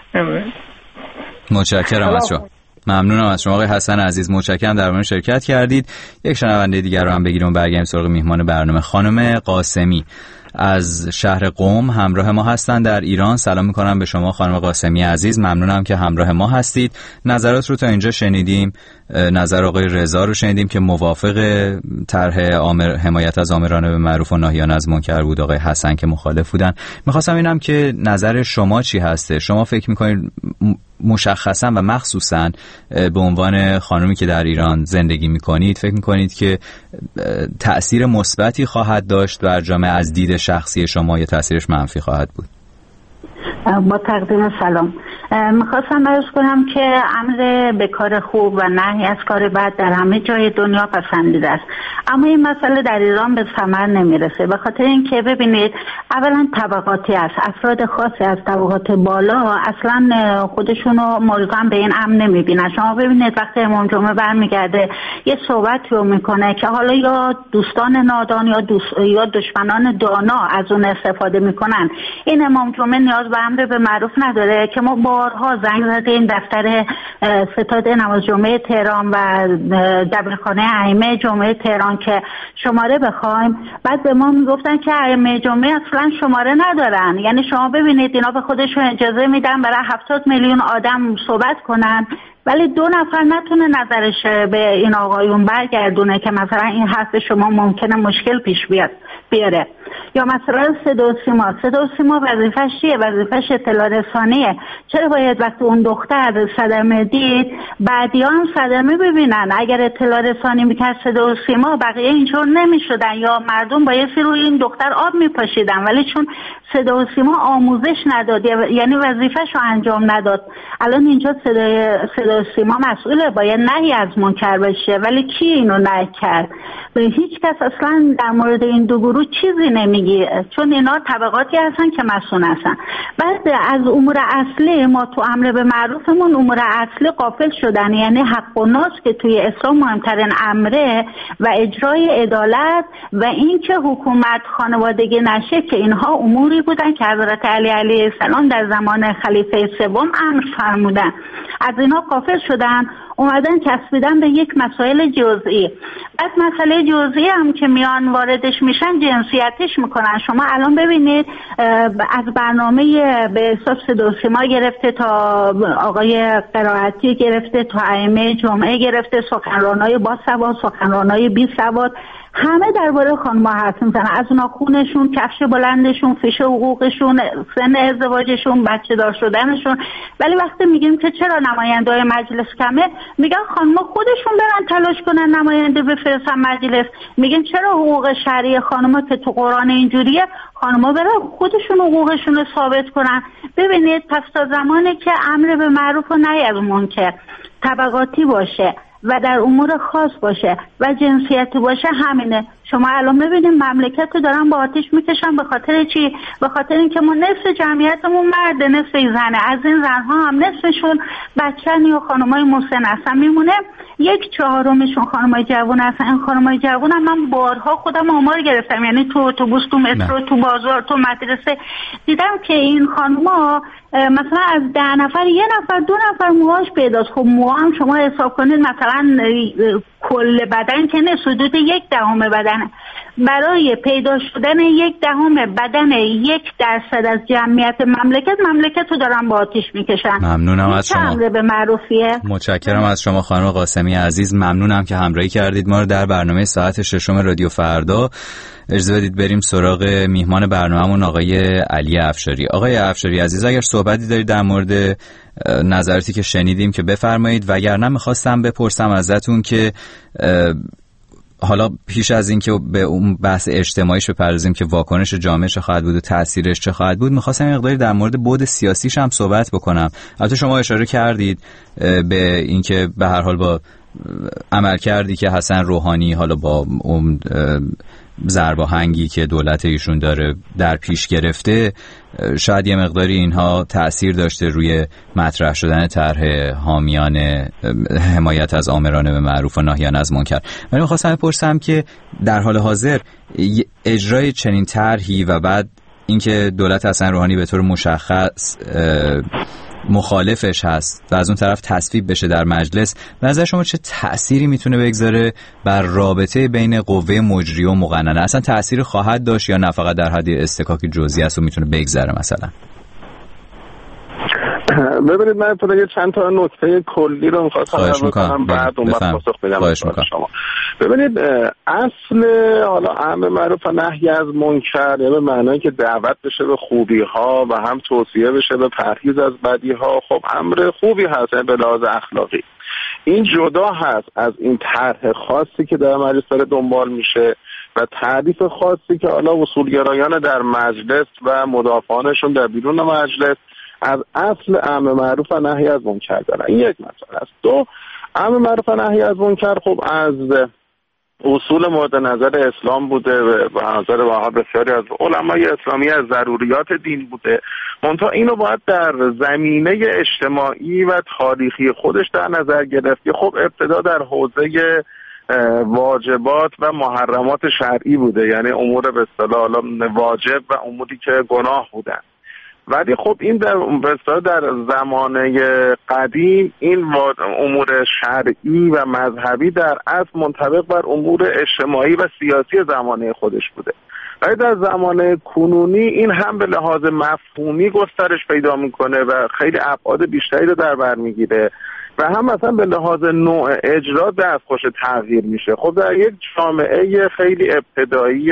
متشکرم از شما. ممنونم از شما آقای حسن عزیز، متشکرم در برنامه شرکت کردید. یک شنونده دیگر رو هم بگیریم برگردیم سراغ میهمان برنامه. خانم قاسمی از شهر قم همراه ما هستن در ایران. سلام میکنم به شما خانم قاسمی عزیز، ممنونم که همراه ما هستید. نظرات رو تا اینجا شنیدیم، نظر آقای رضا رو شنیدیم که موافق طرح آمر حمایت از آمران به معروف و ناهیان از منکر بود، آقای حسن که مخالف بودن. میخواستم ببینم که نظر شما چی هسته. شما فکر میکنید مشخصا و مخصوصا به عنوان خانومی که در ایران زندگی میکنید فکر میکنید که تأثیر مثبتی خواهد داشت بر جامعه از دید شخصی شما یا تأثیرش منفی خواهد بود؟ با تقدیم سلام، میخواستم عرض کنم که امر به کار خوب و نهی از کار بد در همه جای دنیا پسندیده است، اما این مسئله در ایران به ثمر نمیرسه. به خاطر اینکه ببینید اولا طبقاتی است، افراد خاصی از طبقات بالا اصلا خودشونو ملزم به این امر نمیبینن. شما ببینید وقتی امام جمعه برمیگرده یه صحبتی رو میکنه که حالا یا دوستان نادان یا دوست یا دشمنان دانا از اون استفاده میکنن. این امام جمعه نیاز به امر به معروف نداره که ما بارها زنگ زدیم دفتر ستاد نماز جمعه تهران و دبیرخانه ائمه جمعه تهران که شماره بخوایم، بعد به ما میگفتن که ائمه جمعه اصلا شماره ندارن. یعنی شما ببینید اینا به خودشون اجازه میدن برای هفتاد میلیون آدم صحبت کنن ولی دو نفر نتونه نظرش به این آقایون برگردونه که مثلا این حرف شما ممکنه مشکل پیش بیاد بیاره. یا مثلا صدا و سیما صدا و سیما وظیفه‌ش چیه؟ وظیفه‌ش اطلاع رسانیه. چرا باید وقتی اون دختر صدمه دید بعدیا هم صدمه ببینن؟ اگر اطلاع رسانی میکرد صدا و سیما بقیه اینجور نمیشدن یا مردم بایستی روی این دختر آب میپاشیدن، ولی چون صدا و سیما آموزش نداد یعنی وظیفه‌ش رو انجام نداد. الان اینجا صدا صدا و سیما مسئوله، باید نهی از منکر بشه، ولی کی اینو نهی کرد؟ هیچ کس اصلا در مورد این دو گروه چیزی نمیگه چون اینا طبقاتی هستن که مسئول هستن. بعد از امور اصلی ما تو امر به معروفمون امور اصلی غافل شدن، یعنی حق و ناس که توی اسلام مهمترین امره و اجرای عدالت و این که حکومت خانوادگی نشه که اینها اموری بودن که حضرت علی علیه السلام در زمان خلیفه سوم امر فرمودن. از اینا غافل شدن، اومدن چسبیدن به یک مسائل جزئی. بعد مسئله جزئی هم که میان واردش میشن جنسیتش میکنن. شما الان ببینید از برنامه به حساب صدا و سیما گرفته تا آقای قرائتی گرفته تا ائمه جمعه گرفته سخنرانای با سواد سخنرانای بی سواد همه درباره خانم‌ها حرف میزنن، از ناخونشون، کفش بلندشون، فیش حقوقشون، سن ازدواجشون، بچه دار شدنشون. ولی وقتی میگیم که چرا نماینده‌های مجلس کمه میگن خانم‌ها خودشون برن تلاش کنن نماینده بفرستن مجلس. میگن چرا حقوق شرعی خانم‌ها که تو قرآن اینجوریه خانم‌ها برن خودشون حقوقشون رو ثابت کنن. ببینید پس تا زمانی که امر به معروف و نهی از منکر طبقاتی باشه و در امور خاص باشه و جنسیتی باشه همینه. شما الان ببینید مملکت رو دارن با آتش میکشن. به خاطر چی؟ به خاطر اینکه ما نصف جمعیتمون مرد نصف زنه، از این زنها هم نصفشون بچه‌نی و خانمای مسن هستن، میمونه یک چهارمشون خانمای جوان هستن. این خانمای جوان هم من بارها خودم آمار گرفتم، یعنی تو اتوبوس تو مترو تو بازار تو مدرسه دیدم که این خانم‌ها مثلا از ده نفر یه نفر دو نفر موهاش پیداست. خب موها هم شما حساب کنید مثلا کل بدن که نه حدود یک دهم بدن. برای پیدا شدن یک دهم بدن یک درصد از جمعیت مملکت مملکت رو دارن با آتش میکشن. ممنونم از شما. امر به معروفیه. متشکرم از شما خانم قاسمی عزیز، ممنونم که همراهی کردید ما رو در برنامه ساعت ششم رادیو فردا. اجازه بدید بریم سراغ میهمان برنامه‌مون آقای علی افشاری. آقای افشاری عزیز اگر صحبتی دارید در مورد نظراتی که شنیدیم که بفرمایید، وگرنه می‌خواستم بپرسم ازتون که حالا پیش از این که به اون بحث اجتماعیش بپردازیم که واکنش جامعه چه خواهد بود و تأثیرش چه خواهد بود، می‌خواستم یه مقداری در مورد بعد سیاسیش هم صحبت بکنم. البته شما اشاره کردید به اینکه به هر حال با عمل کردی که حسن روحانی حالا با اون ضرباهنگی که دولت ایشون داره در پیش گرفته، شاید یه مقداری اینها تأثیر داشته روی مطرح شدن طرح حامیان حمایت از آمران به معروف و ناهیان از منکر. من می‌خواستم بپرسم که در حال حاضر اجرای چنین طرحی و بعد اینکه دولت حسن روحانی به طور مشخص مخالفش هست و از اون طرف تصویب بشه در مجلس، به نظر شما چه تأثیری میتونه بگذاره بر رابطه بین قوه مجریه و مقننه؟ اصلا تأثیری خواهد داشت یا نه فقط در حد استکاک جزئی است و میتونه بگذره مثلا؟ ببینید من تو یه چند تا نکته کلی رو می‌خواستم بگم بعد اون وقت پاسخ بدم شما. ببینید اصل حالا امر معروف و نهی از منکر به معنی که دعوت بشه به خوبی‌ها و هم توصیه بشه به پرهیز از بدی‌ها، خب امر خوبی هست به لحاظ اخلاقی. این جدا هست از این طرح خاصی که در مجلس داره دنبال میشه و تعریف خاصی که حالا اصولگرایان در مجلس و مدافعانشون در بیرون مجلس از اصل امر معروف و نهی از منکر دارن. این یک مسئله است. دو، امر معروف و نهی از منکر خب از اصول مورد نظر اسلام بوده و به نظر واقعا بسیاری از علمای اسلامی از ضروریات دین بوده. منتها اینو باید در زمینه اجتماعی و تاریخی خودش در نظر گرفت که خب ابتدا در حوزه واجبات و محرمات شرعی بوده، یعنی امور به اصطلاح واجب و اموری که گناه بودن. ولی خب این در بسیار در زمانه قدیم این امور شرعی و مذهبی در اصل منطبق بر امور اجتماعی و سیاسی زمانه خودش بوده. ولی در زمانه کنونی این هم به لحاظ مفهومی گسترش پیدا میکنه و خیلی ابعاد بیشتری رو در بر میگیره و هم مثلا به لحاظ نوع اجرا دستخوش تغییر میشه. خب در یک جامعه خیلی ابتدایی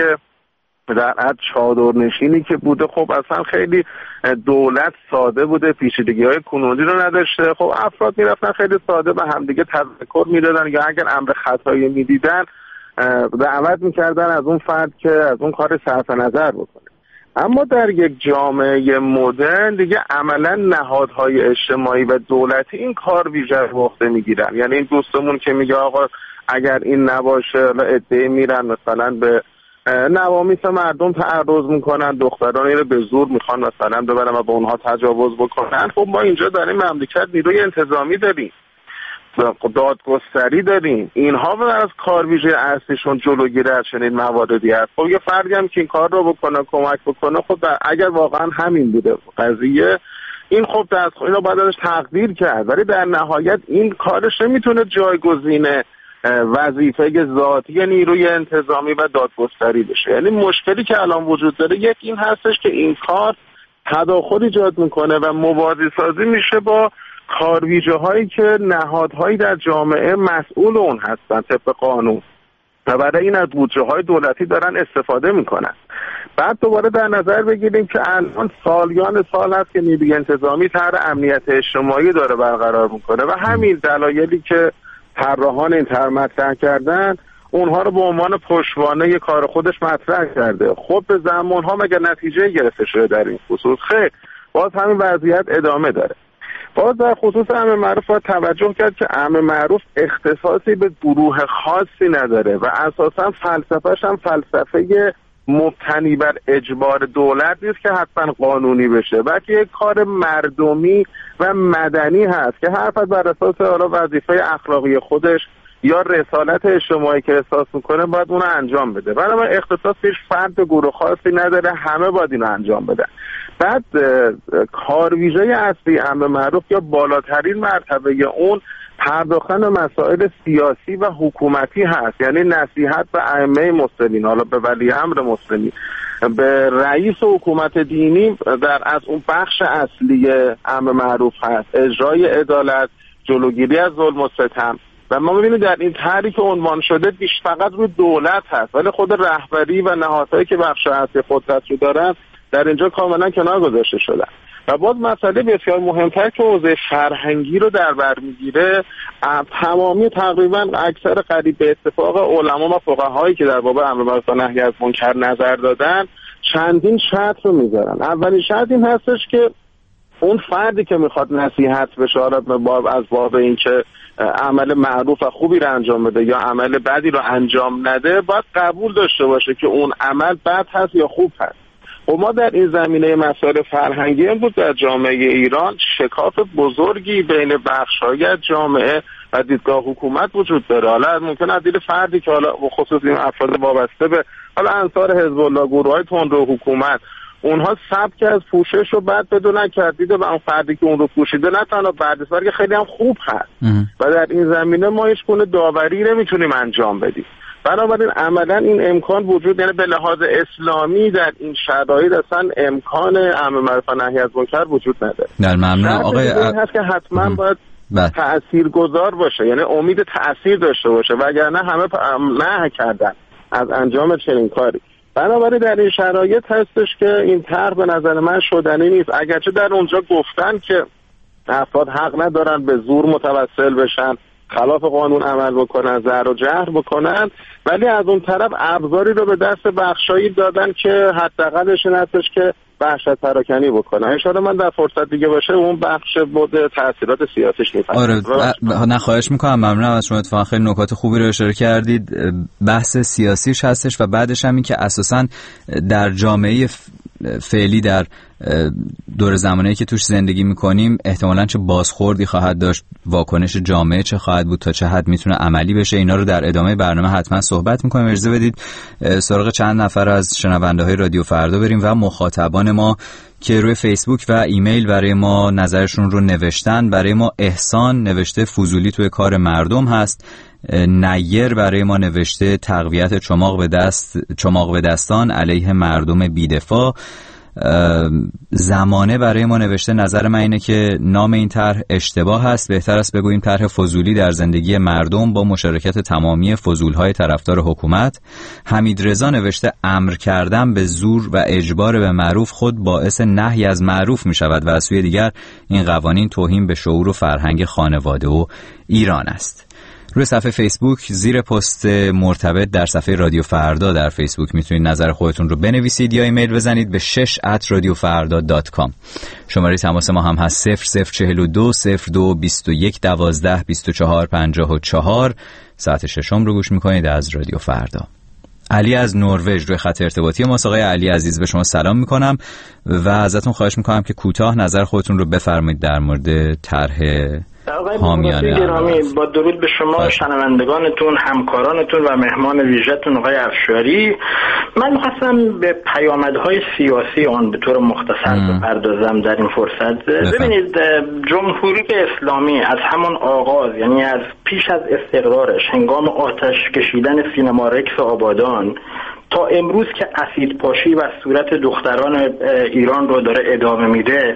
در عد چادرنشینی که بوده، خب اصلا خیلی دولت ساده بوده، پیچیدگی های کنونی رو نداشته. خب افراد میرفتن خیلی ساده به همدیگه تذکر میدادن یا اگر امر خطایی میدیدن دعوت میکردن از اون فرد که از اون کار صرف نظر بکنه. اما در یک جامعه مدرن دیگه عملا نهادهای اجتماعی و دولتی این کار ویژه به عهده میگیرن. یعنی این دوستمون که میگه آقا اگر این نباشه عده‌ای میرن مثلا به نوامیس مردم تعرض میکنن، دخترانی رو به زور میخوان مثلا ببرن و به اونها تجاوز بکنن. خب ما اینجا در این مملکت نیروی انتظامی داریم، دادگستری داریم، اینها از کار ویژه اصلیشون جلوگیری از چنین مواردی هست. خب یه فردی هم که این کار رو بکنه کمک بکنه، خب اگر واقعا همین بوده قضیه، این خب دست اینو باید ازش تقدیر کرد. ولی در نهایت این کارش نمیتونه جایگزین وظیفه ذاتی نیروی انتظامی و دادگستری بشه. یعنی مشکلی که الان وجود داره یک این هستش که این کار تداخل ایجاد میکنه و موازی سازی میشه با کارویژه هایی که نهادهایی در جامعه مسئول اون هستن طبق قانون و برای این از بودجه های دولتی دارن استفاده میکنن. بعد دوباره در نظر بگیریم که الان سالیان سال هست که نیروی انتظامی طرح امنیت اجتماعی داره برقرار میکنه و همین دلایلی که طراحان این طرح مطرح کردن اونها رو به عنوان پشتوانه کار خودش مطرح کرده. خب به زمانها مگر نتیجه گرفته شده در این خصوص؟ خیر، باز همین وضعیت ادامه داره. باز در خصوص امر معروف باید توجه کرد که امر معروف اختصاصی به گروه خاصی نداره و اساسا فلسفه‌ش هم فلسفه مبتنی بر اجبار دولت نیست که حتما قانونی بشه، بلکه یک کار مردمی و مدنی هست که هر فرد بر اساس حالا وظیفه اخلاقی خودش یا رسالت اجتماعی که احساس میکنه باید اون رو انجام بده. بنابراین اختصاص هیچ فرد گروه خاصی نداره، همه باید اینو انجام بدن. بعد کارویژه اصلی امر معروف یا بالاترین مرتبه اون پرداختن مسائل سیاسی و حکومتی هست، یعنی نصیحت به ائمه مسلمین، حالا به ولی امر مسلمین، به رئیس حکومت دینی در از اون بخش اصلی امر معروف هست، اجرای عدالت، جلوگیری از ظلم و ستم. و ما می‌بینیم در این طرحی که عنوان شده بیش فقط روی دولت هست، ولی خود رهبری و نهادهایی که بخش اصلی قدرت رو دارن در اینجا کاملا کنار گذاشته شدن. و باز مسئله بسیار مهمتر که حوزه فرهنگی رو در بر میگیره، تمامی تقریبا اکثر قریب به اتفاق علما و فقهایی که در باب امر معروف و نهی از منکر نظر دادن چندین شرط رو میذارن. اولین شرط این هستش که اون فردی که میخواد نصیحت بشه از باب این که عمل معروف و خوبی رو انجام بده یا عمل بدی رو انجام نده، باید قبول داشته باشه که اون عمل بد هست یا خوب هست. و ما در این زمینه مسائل فرهنگی امروز در جامعه ایران شکاف بزرگی بین بخش‌های جامعه و دیدگاه حکومت وجود داره. حالا ممکن است دید فردی که حالا خصوصا این افراد وابسته به حالا انصار حزب الله، گروه‌های تندرو حکومت، اونها سبک از پوشش رو بعد بدونن که دیده به اون فردی که اون رو پوشیده نه تنها بد بلکه خیلی هم خوب هست و در این زمینه ما هیچ گونه داوری نمیتونیم انجام بدیم. بنابراین عملا این امکان وجود، یعنی به لحاظ اسلامی در این شرایط اصلا امکان امر معروف و نهی از منکر وجود نداره. در ممنون آقای این هست که حتما ام. باید تاثیرگذار باشه، یعنی امید تاثیر داشته باشه، وگرنه همه نه کردن از انجام چنین کاری. بنابراین در این شرایط هستش که این طرح به نظر من شدنی نیست. اگرچه در اونجا گفتن که افراد حق ندارن به زور متوسل بشن، خلاف قانون عمل بکنن، زر و جهر بکنن، ولی از اون طرف ابزاری رو به دست بخشایی دادن که حداقلش این هستش که وحشت پراکنی بکنن. ان شاءالله من در فرصت دیگه باشه اون بخش بود تاثیرات سیاسیش میفهمم. آره نه خواهش میکنم، ممنونم از شما، اتفاقا خیلی نکات خوبی رو اشاره کردید. بحث سیاسیش هستش و بعدش هم این که اساساً در جامعه فعلی در دور زمانی که توش زندگی میکنیم احتمالاً چه بازخوردی خواهد داشت، واکنش جامعه چه خواهد بود، تا چه حد میتونه عملی بشه، اینا رو در ادامه برنامه حتما صحبت میکنیم. اجازه بدید سراغ چند نفر از شنونده های رادیو فردا بریم و مخاطبان ما که روی فیسبوک و ایمیل برای ما نظرشون رو نوشتن. برای ما احسان نوشته فضولی توی کار مردم هست. نیر برای ما نوشته تقویت چماق به دست چماق به دستان علیه مردم بی‌دفاع. زمانه برای ما نوشته نظر من اینه که نام این طرح اشتباه است، بهتر است بگوییم طرح فضولی در زندگی مردم با مشارکت تمامی فضولهای طرفدار حکومت. حمید رضا نوشته امر کردن به زور و اجبار به معروف خود باعث نهی از معروف می شود و از سوی دیگر این قوانین توهین به شعور و فرهنگ خانواده و ایران است. روی صفحه فیسبوک زیر پست مرتبط در صفحه رادیو فردا در فیسبوک میتونید نظر خودتون رو بنویسید یا ایمیل بزنید به شش ات رادیو فردا دات کام. شماره تماس ما هم هست صفر صفر چهل و دو صفر دو بیست و یک دوازده بیست و چهار پنجاه و چهار. ساعت ششم رو گوش میکنید از رادیو فردا. علی از نروژ روی خط ارتباطی ما. آقای علی عزیز به شما سلام میکنم و ازتون خواهش میکنم که کوتاه نظر خودتون رو بفرمایید در مورد طرح حامیانه گرامی. با درود به شما، شنوندگانتون، همکارانتون و مهمان ویژه‌تون آقای افشاری. من می‌خواستم به پیامدهای سیاسی آن به طور مختصر بپردازم در این فرصت. ببینید جمهوری اسلامی از همون آغاز، یعنی از پیش از استقرارش، هنگام آتش کشیدن سینما رکس آبادان تا امروز که اسید پاشی و صورت دختران ایران رو داره ادامه میده،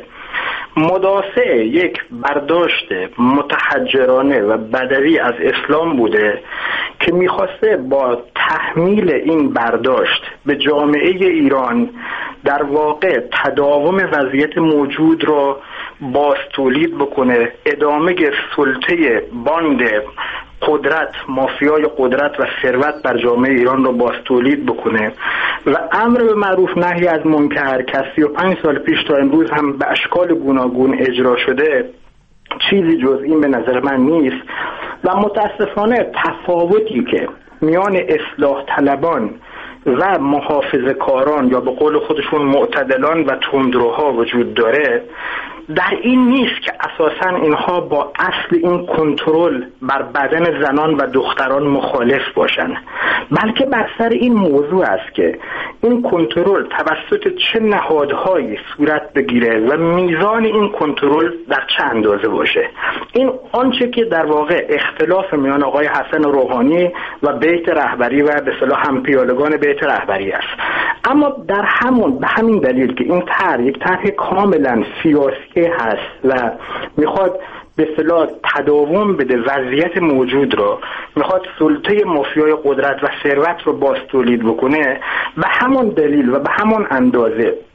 مدافع یک برداشت متحجرانه و بدوی از اسلام بوده که میخواسته با تحمیل این برداشت به جامعه ایران در واقع تداوم وضعیت موجود را باز تولید بکنه، ادامه سلطه باند قدرت، مافیای قدرت و ثروت بر جامعه ایران رو باز تولید بکنه و امر به معروف نهی از منکر که سی و پنج سال پیش تا امروز هم به اشکال گوناگون اجرا شده چیزی جز این به نظر من نیست. و متاسفانه تفاوتی که میان اصلاح طلبان و محافظه کاران یا به قول خودشون معتدلان و تندروها وجود داره در این نیست که اساساً اینها با اصل این کنترل بر بدن زنان و دختران مخالف باشن، بلکه بر سر این موضوع است که این کنترل توسط چه نهادهایی صورت بگیره و میزان این کنترل در چه اندازه باشه. این آنچه که در واقع اختلاف میان آقای حسن روحانی و بیت رهبری و به اصطلاح همپیالگان بیت رهبری است. اما در همون به همین دلیل که این طرح یک طرح کاملا سیاسی هست و میخواد به اصطلاح تداوم بده وضعیت موجود رو، میخواد سلطه مافیای قدرت و ثروت رو باز تولید بکنه، به همون دلیل و به همون اندازه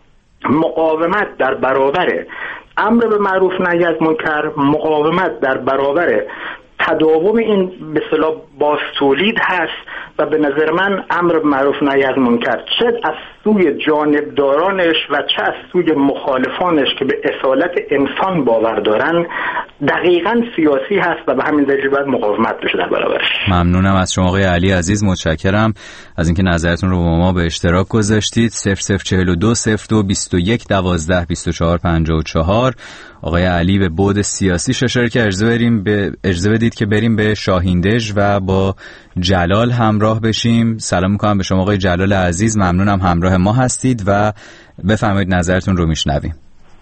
مقاومت در برابر امر به معروف نهی از منکر، مقاومت در برابر تداوم این به اصطلاح باز تولید هست و به نظر من امر به معروف نهی از منکر چه از سوی جانبدارانش و چه از سوی مخالفانش که به اصالت انسان باور دارن دقیقاً سیاسی هست و به همین دلیل باید مقاومت بشه در برابرش. ممنونم از شما آقای علی عزیز، متشکرم از اینکه نظرتون رو با ما به اشتراک گذاشتید. صفر صفر چهل و دو صفر دو بیست و یک دوازده بیست و چهار پنجاه و چهار. آقای علی به بعد سیاسی اشاره کرد. اجازه بریم به اجازه بدید که بریم به شاهیندژ و با جلال همراه بشیم. سلام میکنم به شما آقای جلال عزیز، ممنونم همراه ما هستید و بفرمایید نظرتون رو میشنویم.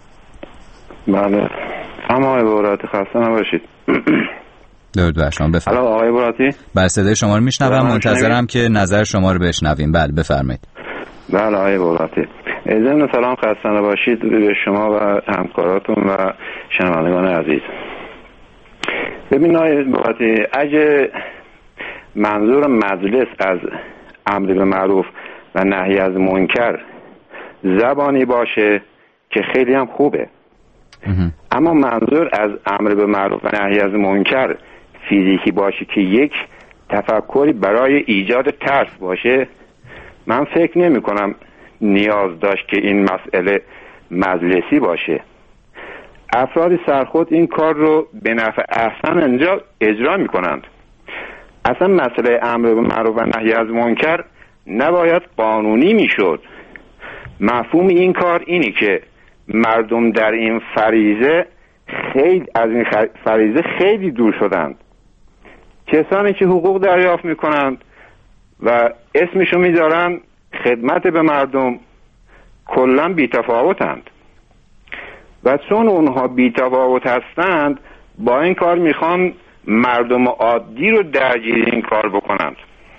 بله، هم آقای براتی خسته نباشید. درود بر شما، بفرمایید. آقای براتی، بله صدای شما رو میشنوم، منتظرم که نظر شما رو بشنویم. بله بفرمایید. بله آقای براتی، ضمن سلام خسته نباشید به شما و همکاراتون و شنوندگان عزیز. ببین آقای براتی، اگه منظور مجلس از امر به معروف و نهی از منکر زبانی باشه که خیلی هم خوبه، اما منظور از امر به معروف و نهی از منکر فیزیکی باشه که یک تفکری برای ایجاد ترس باشه، من فکر نمی کنم نیاز داشت که این مسئله مجلسی باشه. افراد سرخود این کار رو به نفع احسن انجا اجرا می کنند. اصلا مسئله امر به معروف و نهی از منکر نباید قانونی می شد. مفهوم این کار اینی که مردم در این فریضه خیلی از این فریضه خیلی دور شدند. کسانی که حقوق دریافت می کنند و اسمشو می دارن خدمت به مردم کلا بی‌تفاوتند و چون اونها بی‌تفاوت هستند با این کار میخوان مردم عادی رو درگیر این کار بکنند.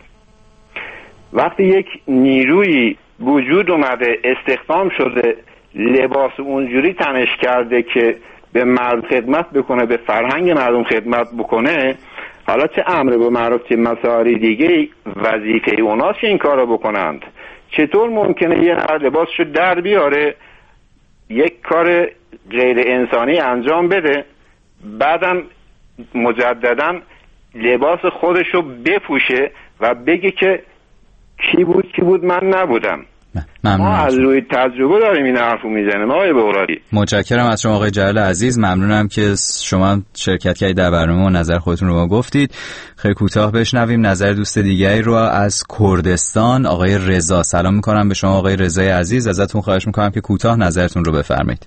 وقتی یک نیروی وجود اومده استخدام شده لباس اونجوری تنش کرده که به مرد خدمت بکنه، به فرهنگ مردم خدمت بکنه، حالا چه امر به معروف چه مسائل دیگه وظیفه اوناست که این کار رو بکنند. چطور ممکنه یه نفر لباسشو در بیاره یک کار غیر انسانی انجام بده بعدم مجددا لباس خودشو بپوشه و بگه که کی بود کی بود من نبودم؟ ما از روی تجربه داریم این حرفو میزنیم آقای بورادی. متشکرم از شما آقای جلال عزیز، ممنونم که شما شرکت کردید در برنامه و نظر خودتون رو ما گفتید. خیلی کوتاه بشنویم نظر دوست دیگری رو از کردستان، آقای رضا. سلام میکنم به شما آقای رضای عزیز، ازتون خواهش میکنم که کوتاه نظرتون رو بفرمایید.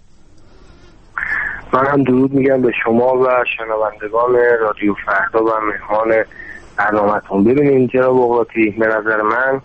من هم درود میگم به شما و شنوندگان رادیو فردا و مهمان برنامه‌تون. ببینید جناب بغراتی، به نظر من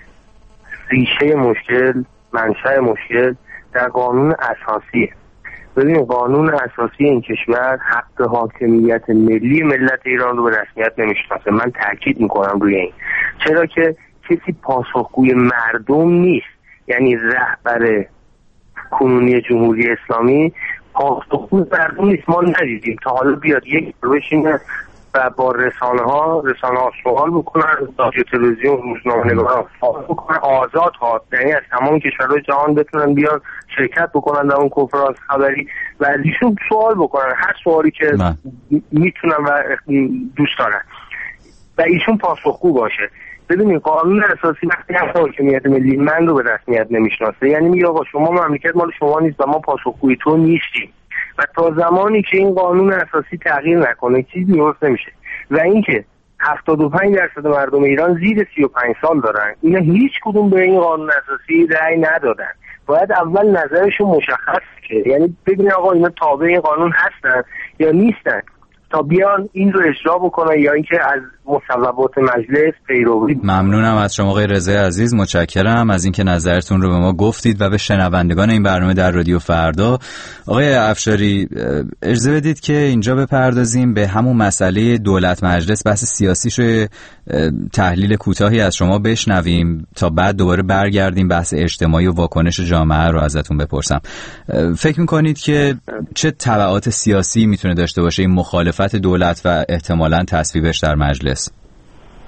ریشه مشکل، منشأ مشکل در قانون اساسیه. ببین قانون اساسی این کشور حق حاکمیت ملی ملت ایران رو به رسمیت نمیشناسه. من تاکید میکنم روی این، چرا که کسی پاسخگوی مردم نیست. یعنی رهبر کنونی جمهوری اسلامی پاسخگوی مردم نیست. ما ندیدیم تا حالا بیاد یک بشینه و با رسانه ها رسانه ها سوال بکنن، رادیو تلویزیون روزنامه نگاران سوال بکنن، آزاد ها، یعنی از تمام کشورهای جهان بتونن بیان شرکت بکنن در اون کنفرانس خبری و از ایشون سوال بکنن هر سوالی که میتونن و دوست دارن و ایشون پاسخگو باشه. ببینید قانون اساسی وقتی حق حاکمیت ملی من رو به رسمیت نمیشناسه، یعنی میگه آقا شما مملکت مال شما نیست و ما پاسخگوی تو نیستیم و تا زمانی که این قانون اساسی تغییر نکنه چیزی درست نمیشه. و اینکه هفتاد و پنج درصد مردم ایران زیر سی و پنج سال دارن، اینا هیچ کدوم به این قانون اساسی رأی ندادن. باید اول نظرشون مشخص که یعنی ببینید آقا اینا تابع این قانون هستن یا نیستن تا بیان این رو اجرا بکنن یا اینکه از مصوبات مجلس پیروی. ممنونم از شما آقای رضای عزیز، متشکرم از اینکه نظرتون رو به ما گفتید و به شنوندگان این برنامه در رادیو فردا. آقای افشاری اجازه بدید که اینجا بپردازیم به همون مسئله دولت مجلس، بحث سیاسیشو تحلیل کوتاهی از شما بشنویم تا بعد دوباره برگردیم بحث اجتماعی و واکنش جامعه رو ازتون بپرسم. فکر می‌کنید که چه تبعات سیاسی میتونه داشته باشه این مخالفت دولت و احتمالاً تصویبش در مجلس؟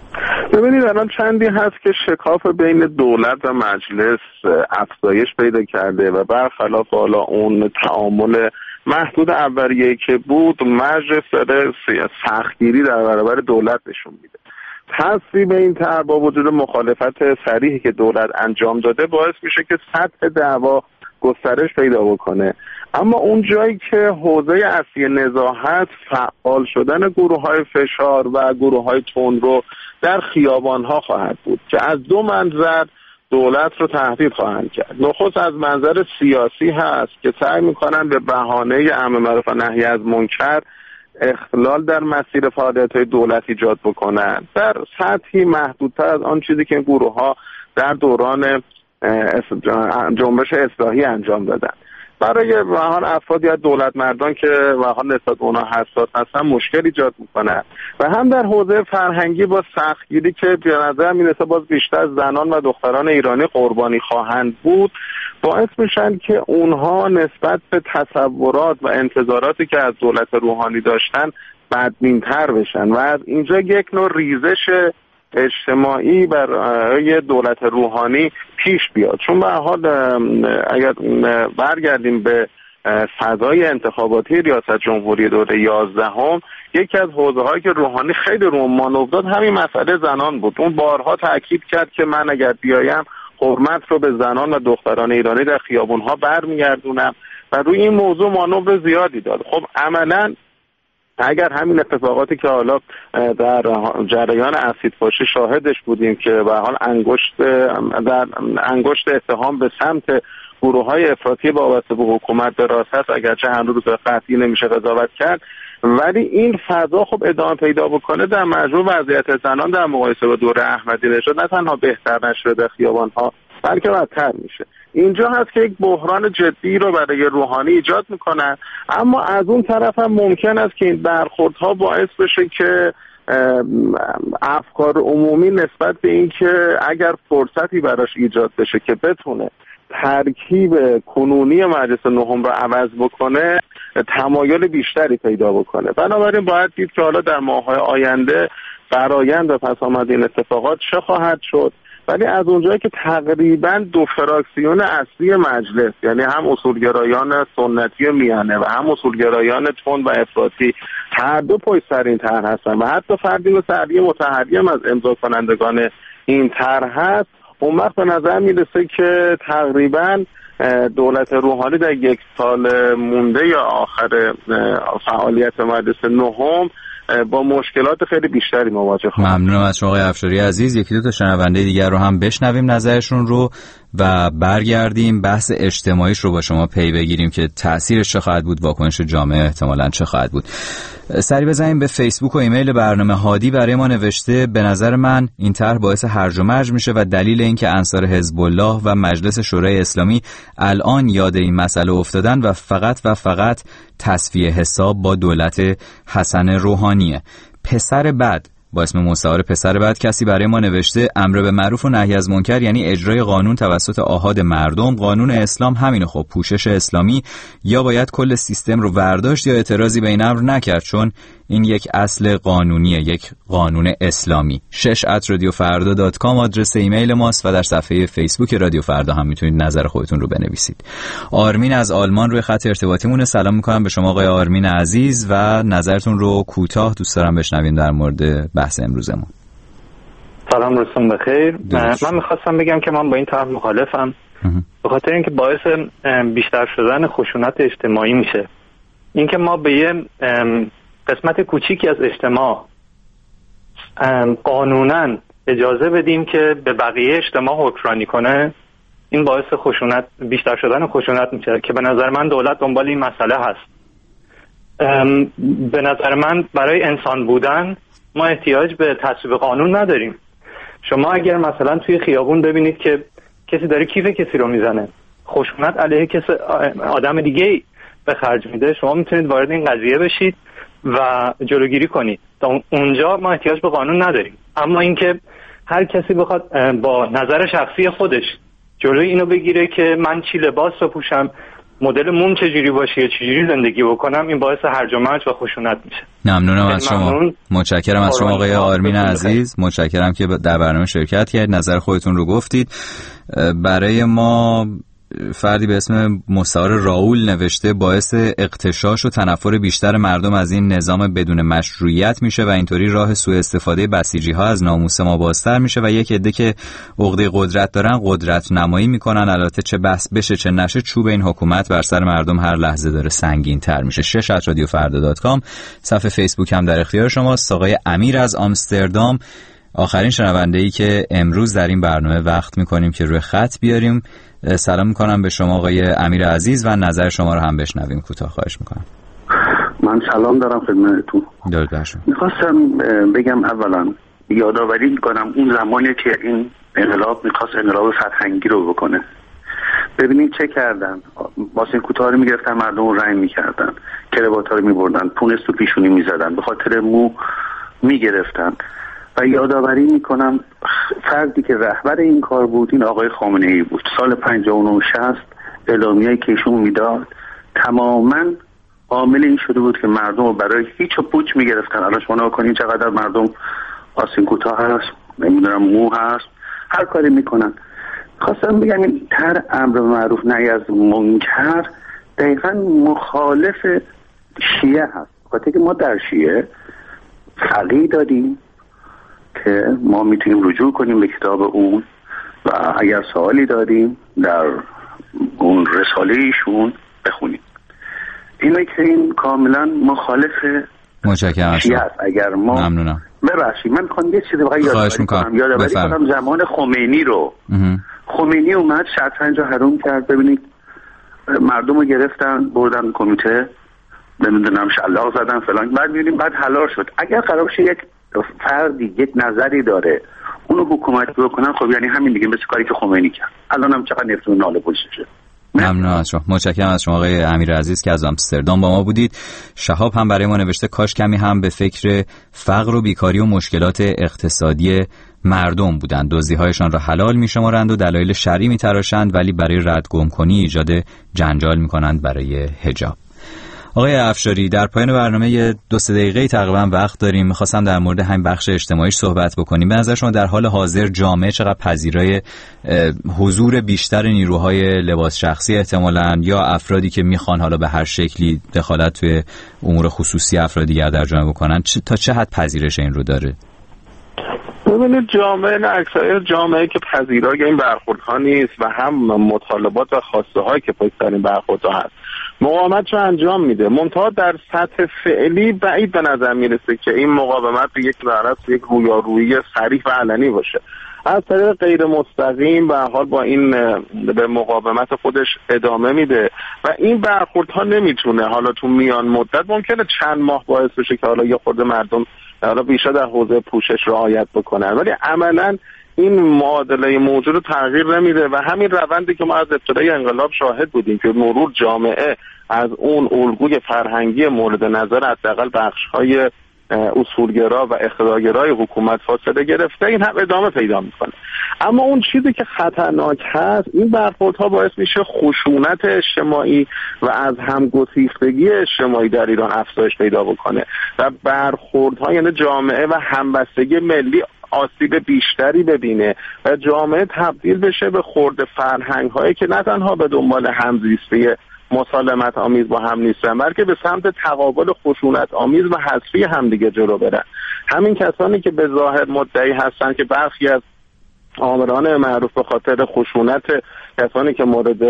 ببینید الان چندی هست که شکاف بین دولت و مجلس افزایش پیدا کرده و برخلاف حالا اون تعامل محدود اولیه‌ای که بود، مجلس داره سختگیری در برابر دولت نشون میده. تصویب این طرح با وجود مخالفت صریحی که دولت انجام داده باعث میشه که سطح دعوا گسترش پیدا بکنه. اما اون جایی که حوزه اصلی نزاعت فعال شدن گروه‌های فشار و گروه‌های تندرو در خیابان‌ها خواهد بود که از دو منظر دولت رو تهدید خواهند کرد. نخست از منظر سیاسی هست که سعی می‌کنن به بهانه امر معروف و نهی از منکر اختلال در مسیر فعالیت‌های دولت ایجاد بکنن در سطحی محدودتر از آن چیزی که این گروه‌ها در دوران جنبش اصلاحی انجام دادن. برای واقعا افرادی از دولت مردان که واقعا نسبت به اونها حساس هستن مشکل ایجاد میکنن و هم در حوزه فرهنگی با سختگیری که به نظر میرسه باز بیشتر زنان و دختران ایرانی قربانی خواهند بود، باعث میشن که اونها نسبت به تصورات و انتظاراتی که از دولت روحانی داشتن بدبین‌تر بشن و از اینجا یک نوع ریزش اجتماعی برای دولت روحانی پیش بیاد. چون به هر حال اگر برگردیم به فضای انتخاباتی ریاست جمهوری دوره یازدهم، یکی از حوزه‌هایی که روحانی خیلی رو مانور داد همین مسئله زنان بود. اون بارها تاکید کرد که من اگر بیایم حرمت رو به زنان و دختران ایرانی در خیابون‌ها برمیگردونم و روی این موضوع مانور زیادی داد. خب عملاً اگر همین اتفاقاتی که حالا در جریان اسیدفاشی شاهدش بودیم که به حال انگشت در انگشت اتهام به سمت گروه‌های افراطی وابسته به حکومت دراز هست، اگرچه هنوز به قطعی نمیشه قضاوت کرد، ولی این فضا خب ادامه پیدا بکنه در مجموع وضعیت زنان در مقایسه با دوره احمدی نژاد نه تنها بهتر نشده در خیابان‌ها بلکه بدتر میشه. اینجا هست که یک بحران جدی رو برای روحانی ایجاد میکنن، اما از اون طرف هم ممکن است که این برخوردها باعث بشه که افکار عمومی نسبت به این که اگر فرصتی براش ایجاد بشه که بتونه ترکیب کنونی مجلس نهم رو عوض بکنه تمایل بیشتری پیدا بکنه. بنابراین باید دید که حالا در ماه‌های آینده فرآیند و پس آمد این اتفاقات چه خواهد شد. ولی از اونجایی که تقریبا دو فراکسیون اصلی مجلس، یعنی هم اصولگرایان سنتی میانه و هم اصولگرایان تند و افراطی، هر دو پشت سر این طرح هستن و حتی فردی مثل علی مطهری هم از امضا کنندگان این طرح هست، اون وقت به نظر میرسه که تقریبا دولت روحانی در یک سال مونده یا آخر فعالیت مجلس نهم با مشکلات خیلی بیشتری مواجه خواهد. ممنونم از شما آقای افشاری عزیز. یکی دو تا شنونده دیگر رو هم بشنویم نظرشون رو و برگردیم بحث اجتماعیش رو با شما پی بگیریم که تأثیرش چه خواهد بود، واکنش جامعه احتمالاً چه خواهد بود. سری بزنیم به فیسبوک و ایمیل برنامه. هادی برای ما نوشته به نظر من این طرح باعث هرج و مرج میشه و دلیل این که انصار حزب الله و مجلس شورای اسلامی الان یاد این مسئله افتادن و فقط و فقط تصفیه حساب با دولت حسن روحانیه. پسر بد با اسم مستعار پسر بعد کسی برای ما نوشته امر به معروف و نهی از منکر یعنی اجرای قانون توسط آحاد مردم. قانون اسلام همینه، خب پوشش اسلامی، یا باید کل سیستم رو برداشت یا اعتراضی به این امر نکرد، چون این یک اصل قانونیه، یک قانون اسلامی. شش ات رادیو فردا دات کام آدرس ایمیل ماست و در صفحه فیسبوک رادیو فردا هم میتونید نظر خودتون رو بنویسید. آرمین از آلمان روی خط ارتباطیمونه. سلام میکنم به شما آقای آرمین عزیز و نظرتون رو کوتاه دوست دارم بشنویم در مورد بحث امروزمون. سلام، روزتون بخیر. من میخواستم بگم که من با این طرح مخالفم به خاطر اینکه باعث بیشتر شدن خشونت اجتماعی میشه. اینکه ما به یه قسمت کوچیکی از اجتماع قانوناً اجازه بدیم که به بقیه اجتماع حکمرانی کنه، این باعث خشونت، بیشتر شدن خشونت میشه که به نظر من دولت دنبال این مسئله هست. به نظر من برای انسان بودن ما احتیاج به تصویب قانون نداریم. شما اگر مثلا توی خیابون ببینید که کسی داره کیف کسی رو میزنه، خشونت علیه کسی آدم دیگه به خرج میده، شما میتونید وارد این قضیه بشید و جلوگیری کنید. تا اونجا ما احتیاج به قانون نداریم. اما اینکه هر کسی بخواد با نظر شخصی خودش جلوی اینو بگیره که من چی لباس بپوشم، مدل موم چجوری باشه یا چجوری زندگی بکنم، این باعث هرج و مرج و خشونت میشه. ممنونم از شما. متشکرم از شما آقای آرمین عزیز. متشکرم که در برنامه شرکت کردید، نظر خودتون رو گفتید. برای ما فردی به اسم مستعار راول نوشته باعث اغتشاش و تنفر بیشتر مردم از این نظام بدون مشروعیت میشه و اینطوری راه سوء استفاده بسیجی ها از ناموس ما بازتر میشه و یک عده که عقده قدرت دارن قدرت نمایی میکنن. البته چه بحث بشه چه نشه، چوب این حکومت بر سر مردم هر لحظه داره سنگین تر میشه. شش ات رادیو فردا دات کام، صفحه فیسبوک هم در اختیار شماست. آقای امیر از آمستردام، آخرین شنونده‌ای که امروز در این برنامه وقت میکنیم که روی خط بیاریم. سلام میکنم به شما آقای امیر عزیز و نظر شما رو هم بشنویم. کوتاه خواهش میکنم. من سلام دارم خدمتتون. درود بر شما. میخواستم بگم اولا یادآوری میکنم اون زمانی که این انقلاب میخواست انقلاب فرهنگی رو بکنه. ببینید چه کردن. واسه کوتاه رو میگرفتن، مردم رو رنگ میکردن، کراوات رو میبردن، پونس تو پیشونی میزدن، به خاطر مو میگرفتن. و یادآوری میکنم فردی که رهبر این کار بود این آقای خامنه ای بود. سال پنجاه و نه شصت اعلامیه‌ای که ایشون میداد تماما عامل این شده بود که مردم رو برای هیچ و پوچ میگرفتن. الان شما نگاه کنید چقدر مردم آستین کوتاه هست، نمیدونم مو هست، هر کاری میکنن. خواستم بگم این تر امر معروف نهی از منکر دقیقا مخالف شیعه هست. خاطر که ما در شیعه فقیه داریم که ما میتونیم رجوع کنیم به کتاب اون و اگر سوالی داریم در اون رساله ایشون بخونیم. اینه که این کاملا مخالف شیعه است. اگر ما ممنونم. ببخشید من خواهم یه چیزی بقیه یادآوری کنم. یادآوری کنم زمان خمینی رو. خمینی اومد شطرنج رو حروم کرد. ببینید مردم رو گرفتن بردن کمیته، نمیدونم شلاق زدن فلان، بعد میبینیم بعد حلال شد. اگر قرار باشه یک فردی یک نظری داره اونو حکومت بکنن، خب یعنی همین دیگه، مثل کاری که خمینی کرد. الان هم چقدر نفتون ناله پوششه. ممنون از شما. متشکرم از شما آقای امیر عزیز که از آمستردام با ما بودید. شهاب هم برای ما نوشته کاش کمی هم به فکر فقر و بیکاری و مشکلات اقتصادی مردم بودند. دزدی‌هایشان را حلال می‌شمارند و دلایل شرعی می‌تراشند، ولی برای رد گم کنی ایجاد جنجال می‌کنند برای حجاب. آقای افشاری، در پایان برنامه دو سه دقیقه تقریبا وقت داریم. می‌خواستم در مورد همین بخش اجتماعیش صحبت بکنیم. به نظر شما در حال حاضر جامعه چقدر پذیرای حضور بیشتر نیروهای لباس شخصی احتمالاً یا افرادی که میخوان حالا به هر شکلی دخالت توی امور خصوصی افراد دیگر در جامعه بکنن، تا چه حد پذیرش این رو داره؟ ببینید جامعه نه اکثر جامعه که پذیرای این برخوردها نیست و هم مطالبات و خواسته هایی که پشت سر این برخوردها هست مقاومت رو انجام میده. منتها در سطح فعلی بعید به نظر میرسه که این مقاومت به یک ضرورت یک رویارویی صریح و علنی باشه. از طریق غیر مستقیم به حال با این به مقاومت خودش ادامه میده و این برخوردها نمیتونه حالا تو میان مدت ممکنه چند ماه باعث بشه که حالا یه خورده مردم حالا بیشتر در حوزه پوشش رعایت بکنن، ولی عملاً این معادله موجود رو تغییر نمیده و همین روندی که ما از ابتدای انقلاب شاهد بودیم که مرور جامعه از اون الگوی فرهنگی مورد نظر حداقل بخش‌های اصولگرا و اقتدارگرای حکومت فاصله گرفته، این هم ادامه پیدا میکنه. اما اون چیزی که خطرناک هست این برخوردها باعث میشه خشونت اجتماعی و از همگسیختگی اجتماعی در ایران افزایش پیدا بکنه و برخوردها یعنی جامعه و همبستگی ملی آسیب بیشتری ببینه و جامعه تبدیل بشه به خرد فرهنگ هایی که نه تنها به دنبال همزیستی مسالمت آمیز با هم نیستن بلکه به سمت تقابل خشونت آمیز و حذفی همدیگه جلو برن. همین کسانی که به ظاهر مدعی هستن که برخی از آمران معروف به خاطر خشونت کسانی که مورد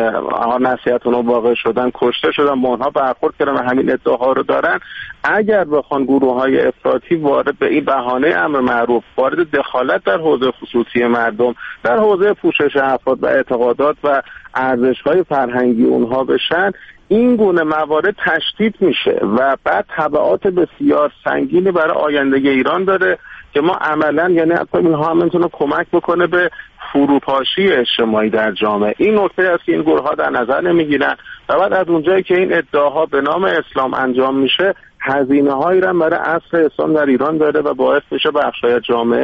نصیحت اونها واقع شدن کشته شدن با اونها برخورد کردن و همین ادعاها رو دارن، اگر بخوان گروه های افراطی وارد به این بهانه امر معروف وارد دخالت در حوزه خصوصی مردم در حوزه پوشش افراد و اعتقادات و ارزش‌های فرهنگی اونها بشن، این گونه موارد تشدید میشه و بعد تبعات بسیار سنگینی برای آینده ایران داره که ما عملا یعنی حتی اینها هم میتونه کمک بکنه به فروپاشی اجتماعی در جامعه. این نکته است که این گروه ها در نظر نمیگیرن و بعد از اونجایی که این ادعاها به نام اسلام انجام میشه هزینه هایی را برای عصر اسلام در ایران داره و باعث میشه بخشای جامعه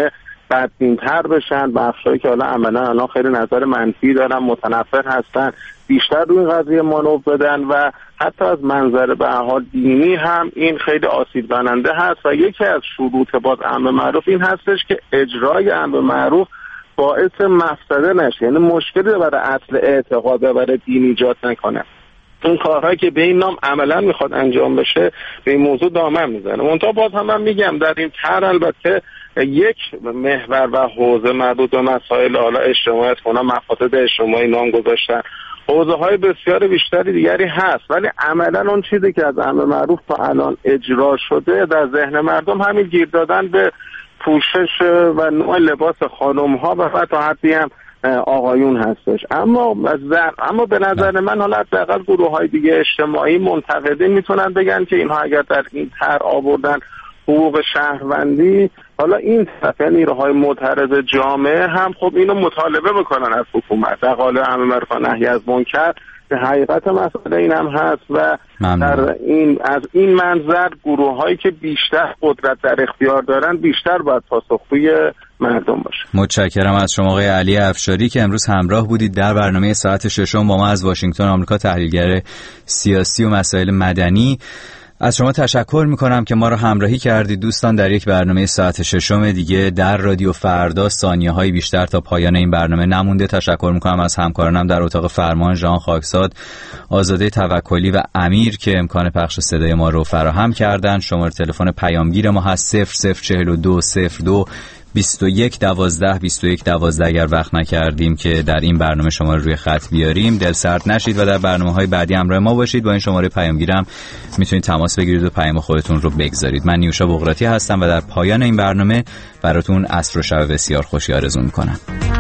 بدبین‌تر بشن، بخشایی که حالا عملا الان خیلی نظر منفی دارن، متنفر هستن، بیشتر روی این قضیه مانور بدن و حتی از منظر به حال دینی هم این خیلی آسیب زننده هست. و یکی از شروط باز امر معروف این هستش که اجرای امر معروف باعث مفسده نشه، یعنی مشکلی برای اصل اعتقاد و برای دین ایجاد نکنه. این کارهایی که به این نام عملا میخواد انجام بشه به این موضوع دامن میزنه. منتها باز هم من میگم در این طرح البته یک محور و حوزه مربوط به مسائل حالا اجتماعی است، اونا مفاسد اجتماعی نام گذاشتن، حوزه های بسیار بیشتری دیگری هست، ولی عملا اون چیزی که از امر معروف تا الان اجرا شده در ذهن مردم همین گیر دادن به پوشش و نوع لباس خانم ها و تا حدی هم آقایون هستش. اما اما به نظر من حالا حداقل گروه های دیگه اجتماعی منتقدین میتونن بگن که اینها اگر در این طرح آوردن حقوق شهروندی، حالا این طرف یعنی نیروهای معترض جامعه هم خب اینو مطالبه بکنن از حکومت در قالب امر معروف و نهی از منکر. که حقیقت مسئله این هم هست و ممنون. در این از این منظر گروه هایی که بیشتر قدرت در اختیار دارن بیشتر باید پاسخگوی مردم باشه. متشکرم از شما آقای علی افشاری که امروز همراه بودید در برنامه ساعت ششم با ما از واشنگتن آمریکا، تحلیلگر سیاسی و مسائل مدنی. از شما تشکر میکنم که ما رو همراهی کردید دوستان در یک برنامه ساعت ششم دیگه در رادیو فردا. ثانیه های بیشتر تا پایان این برنامه نمونده. تشکر میکنم از همکارانم در اتاق فرمان، ژان خاکساد، آزاده توکلی و امیر که امکان پخش صدای ما رو فراهم کردن. شماره تلفن پیامگیر ما هست صفر صفر چهل و دو صفر دو بیست و یک دوازده بیست و یک دوازده. اگر وقت نکردیم که در این برنامه شما رو روی خط بیاریم دل سرد نشید و در برنامه‌های بعدی همراه ما باشید. با این شماره پیامگیرم میتونید تماس بگیرید و پیام خودتون رو بگذارید. من نیوشا بغراتی هستم و در پایان این برنامه براتون عصر و شب بسیار خوشی آرزو میکنم.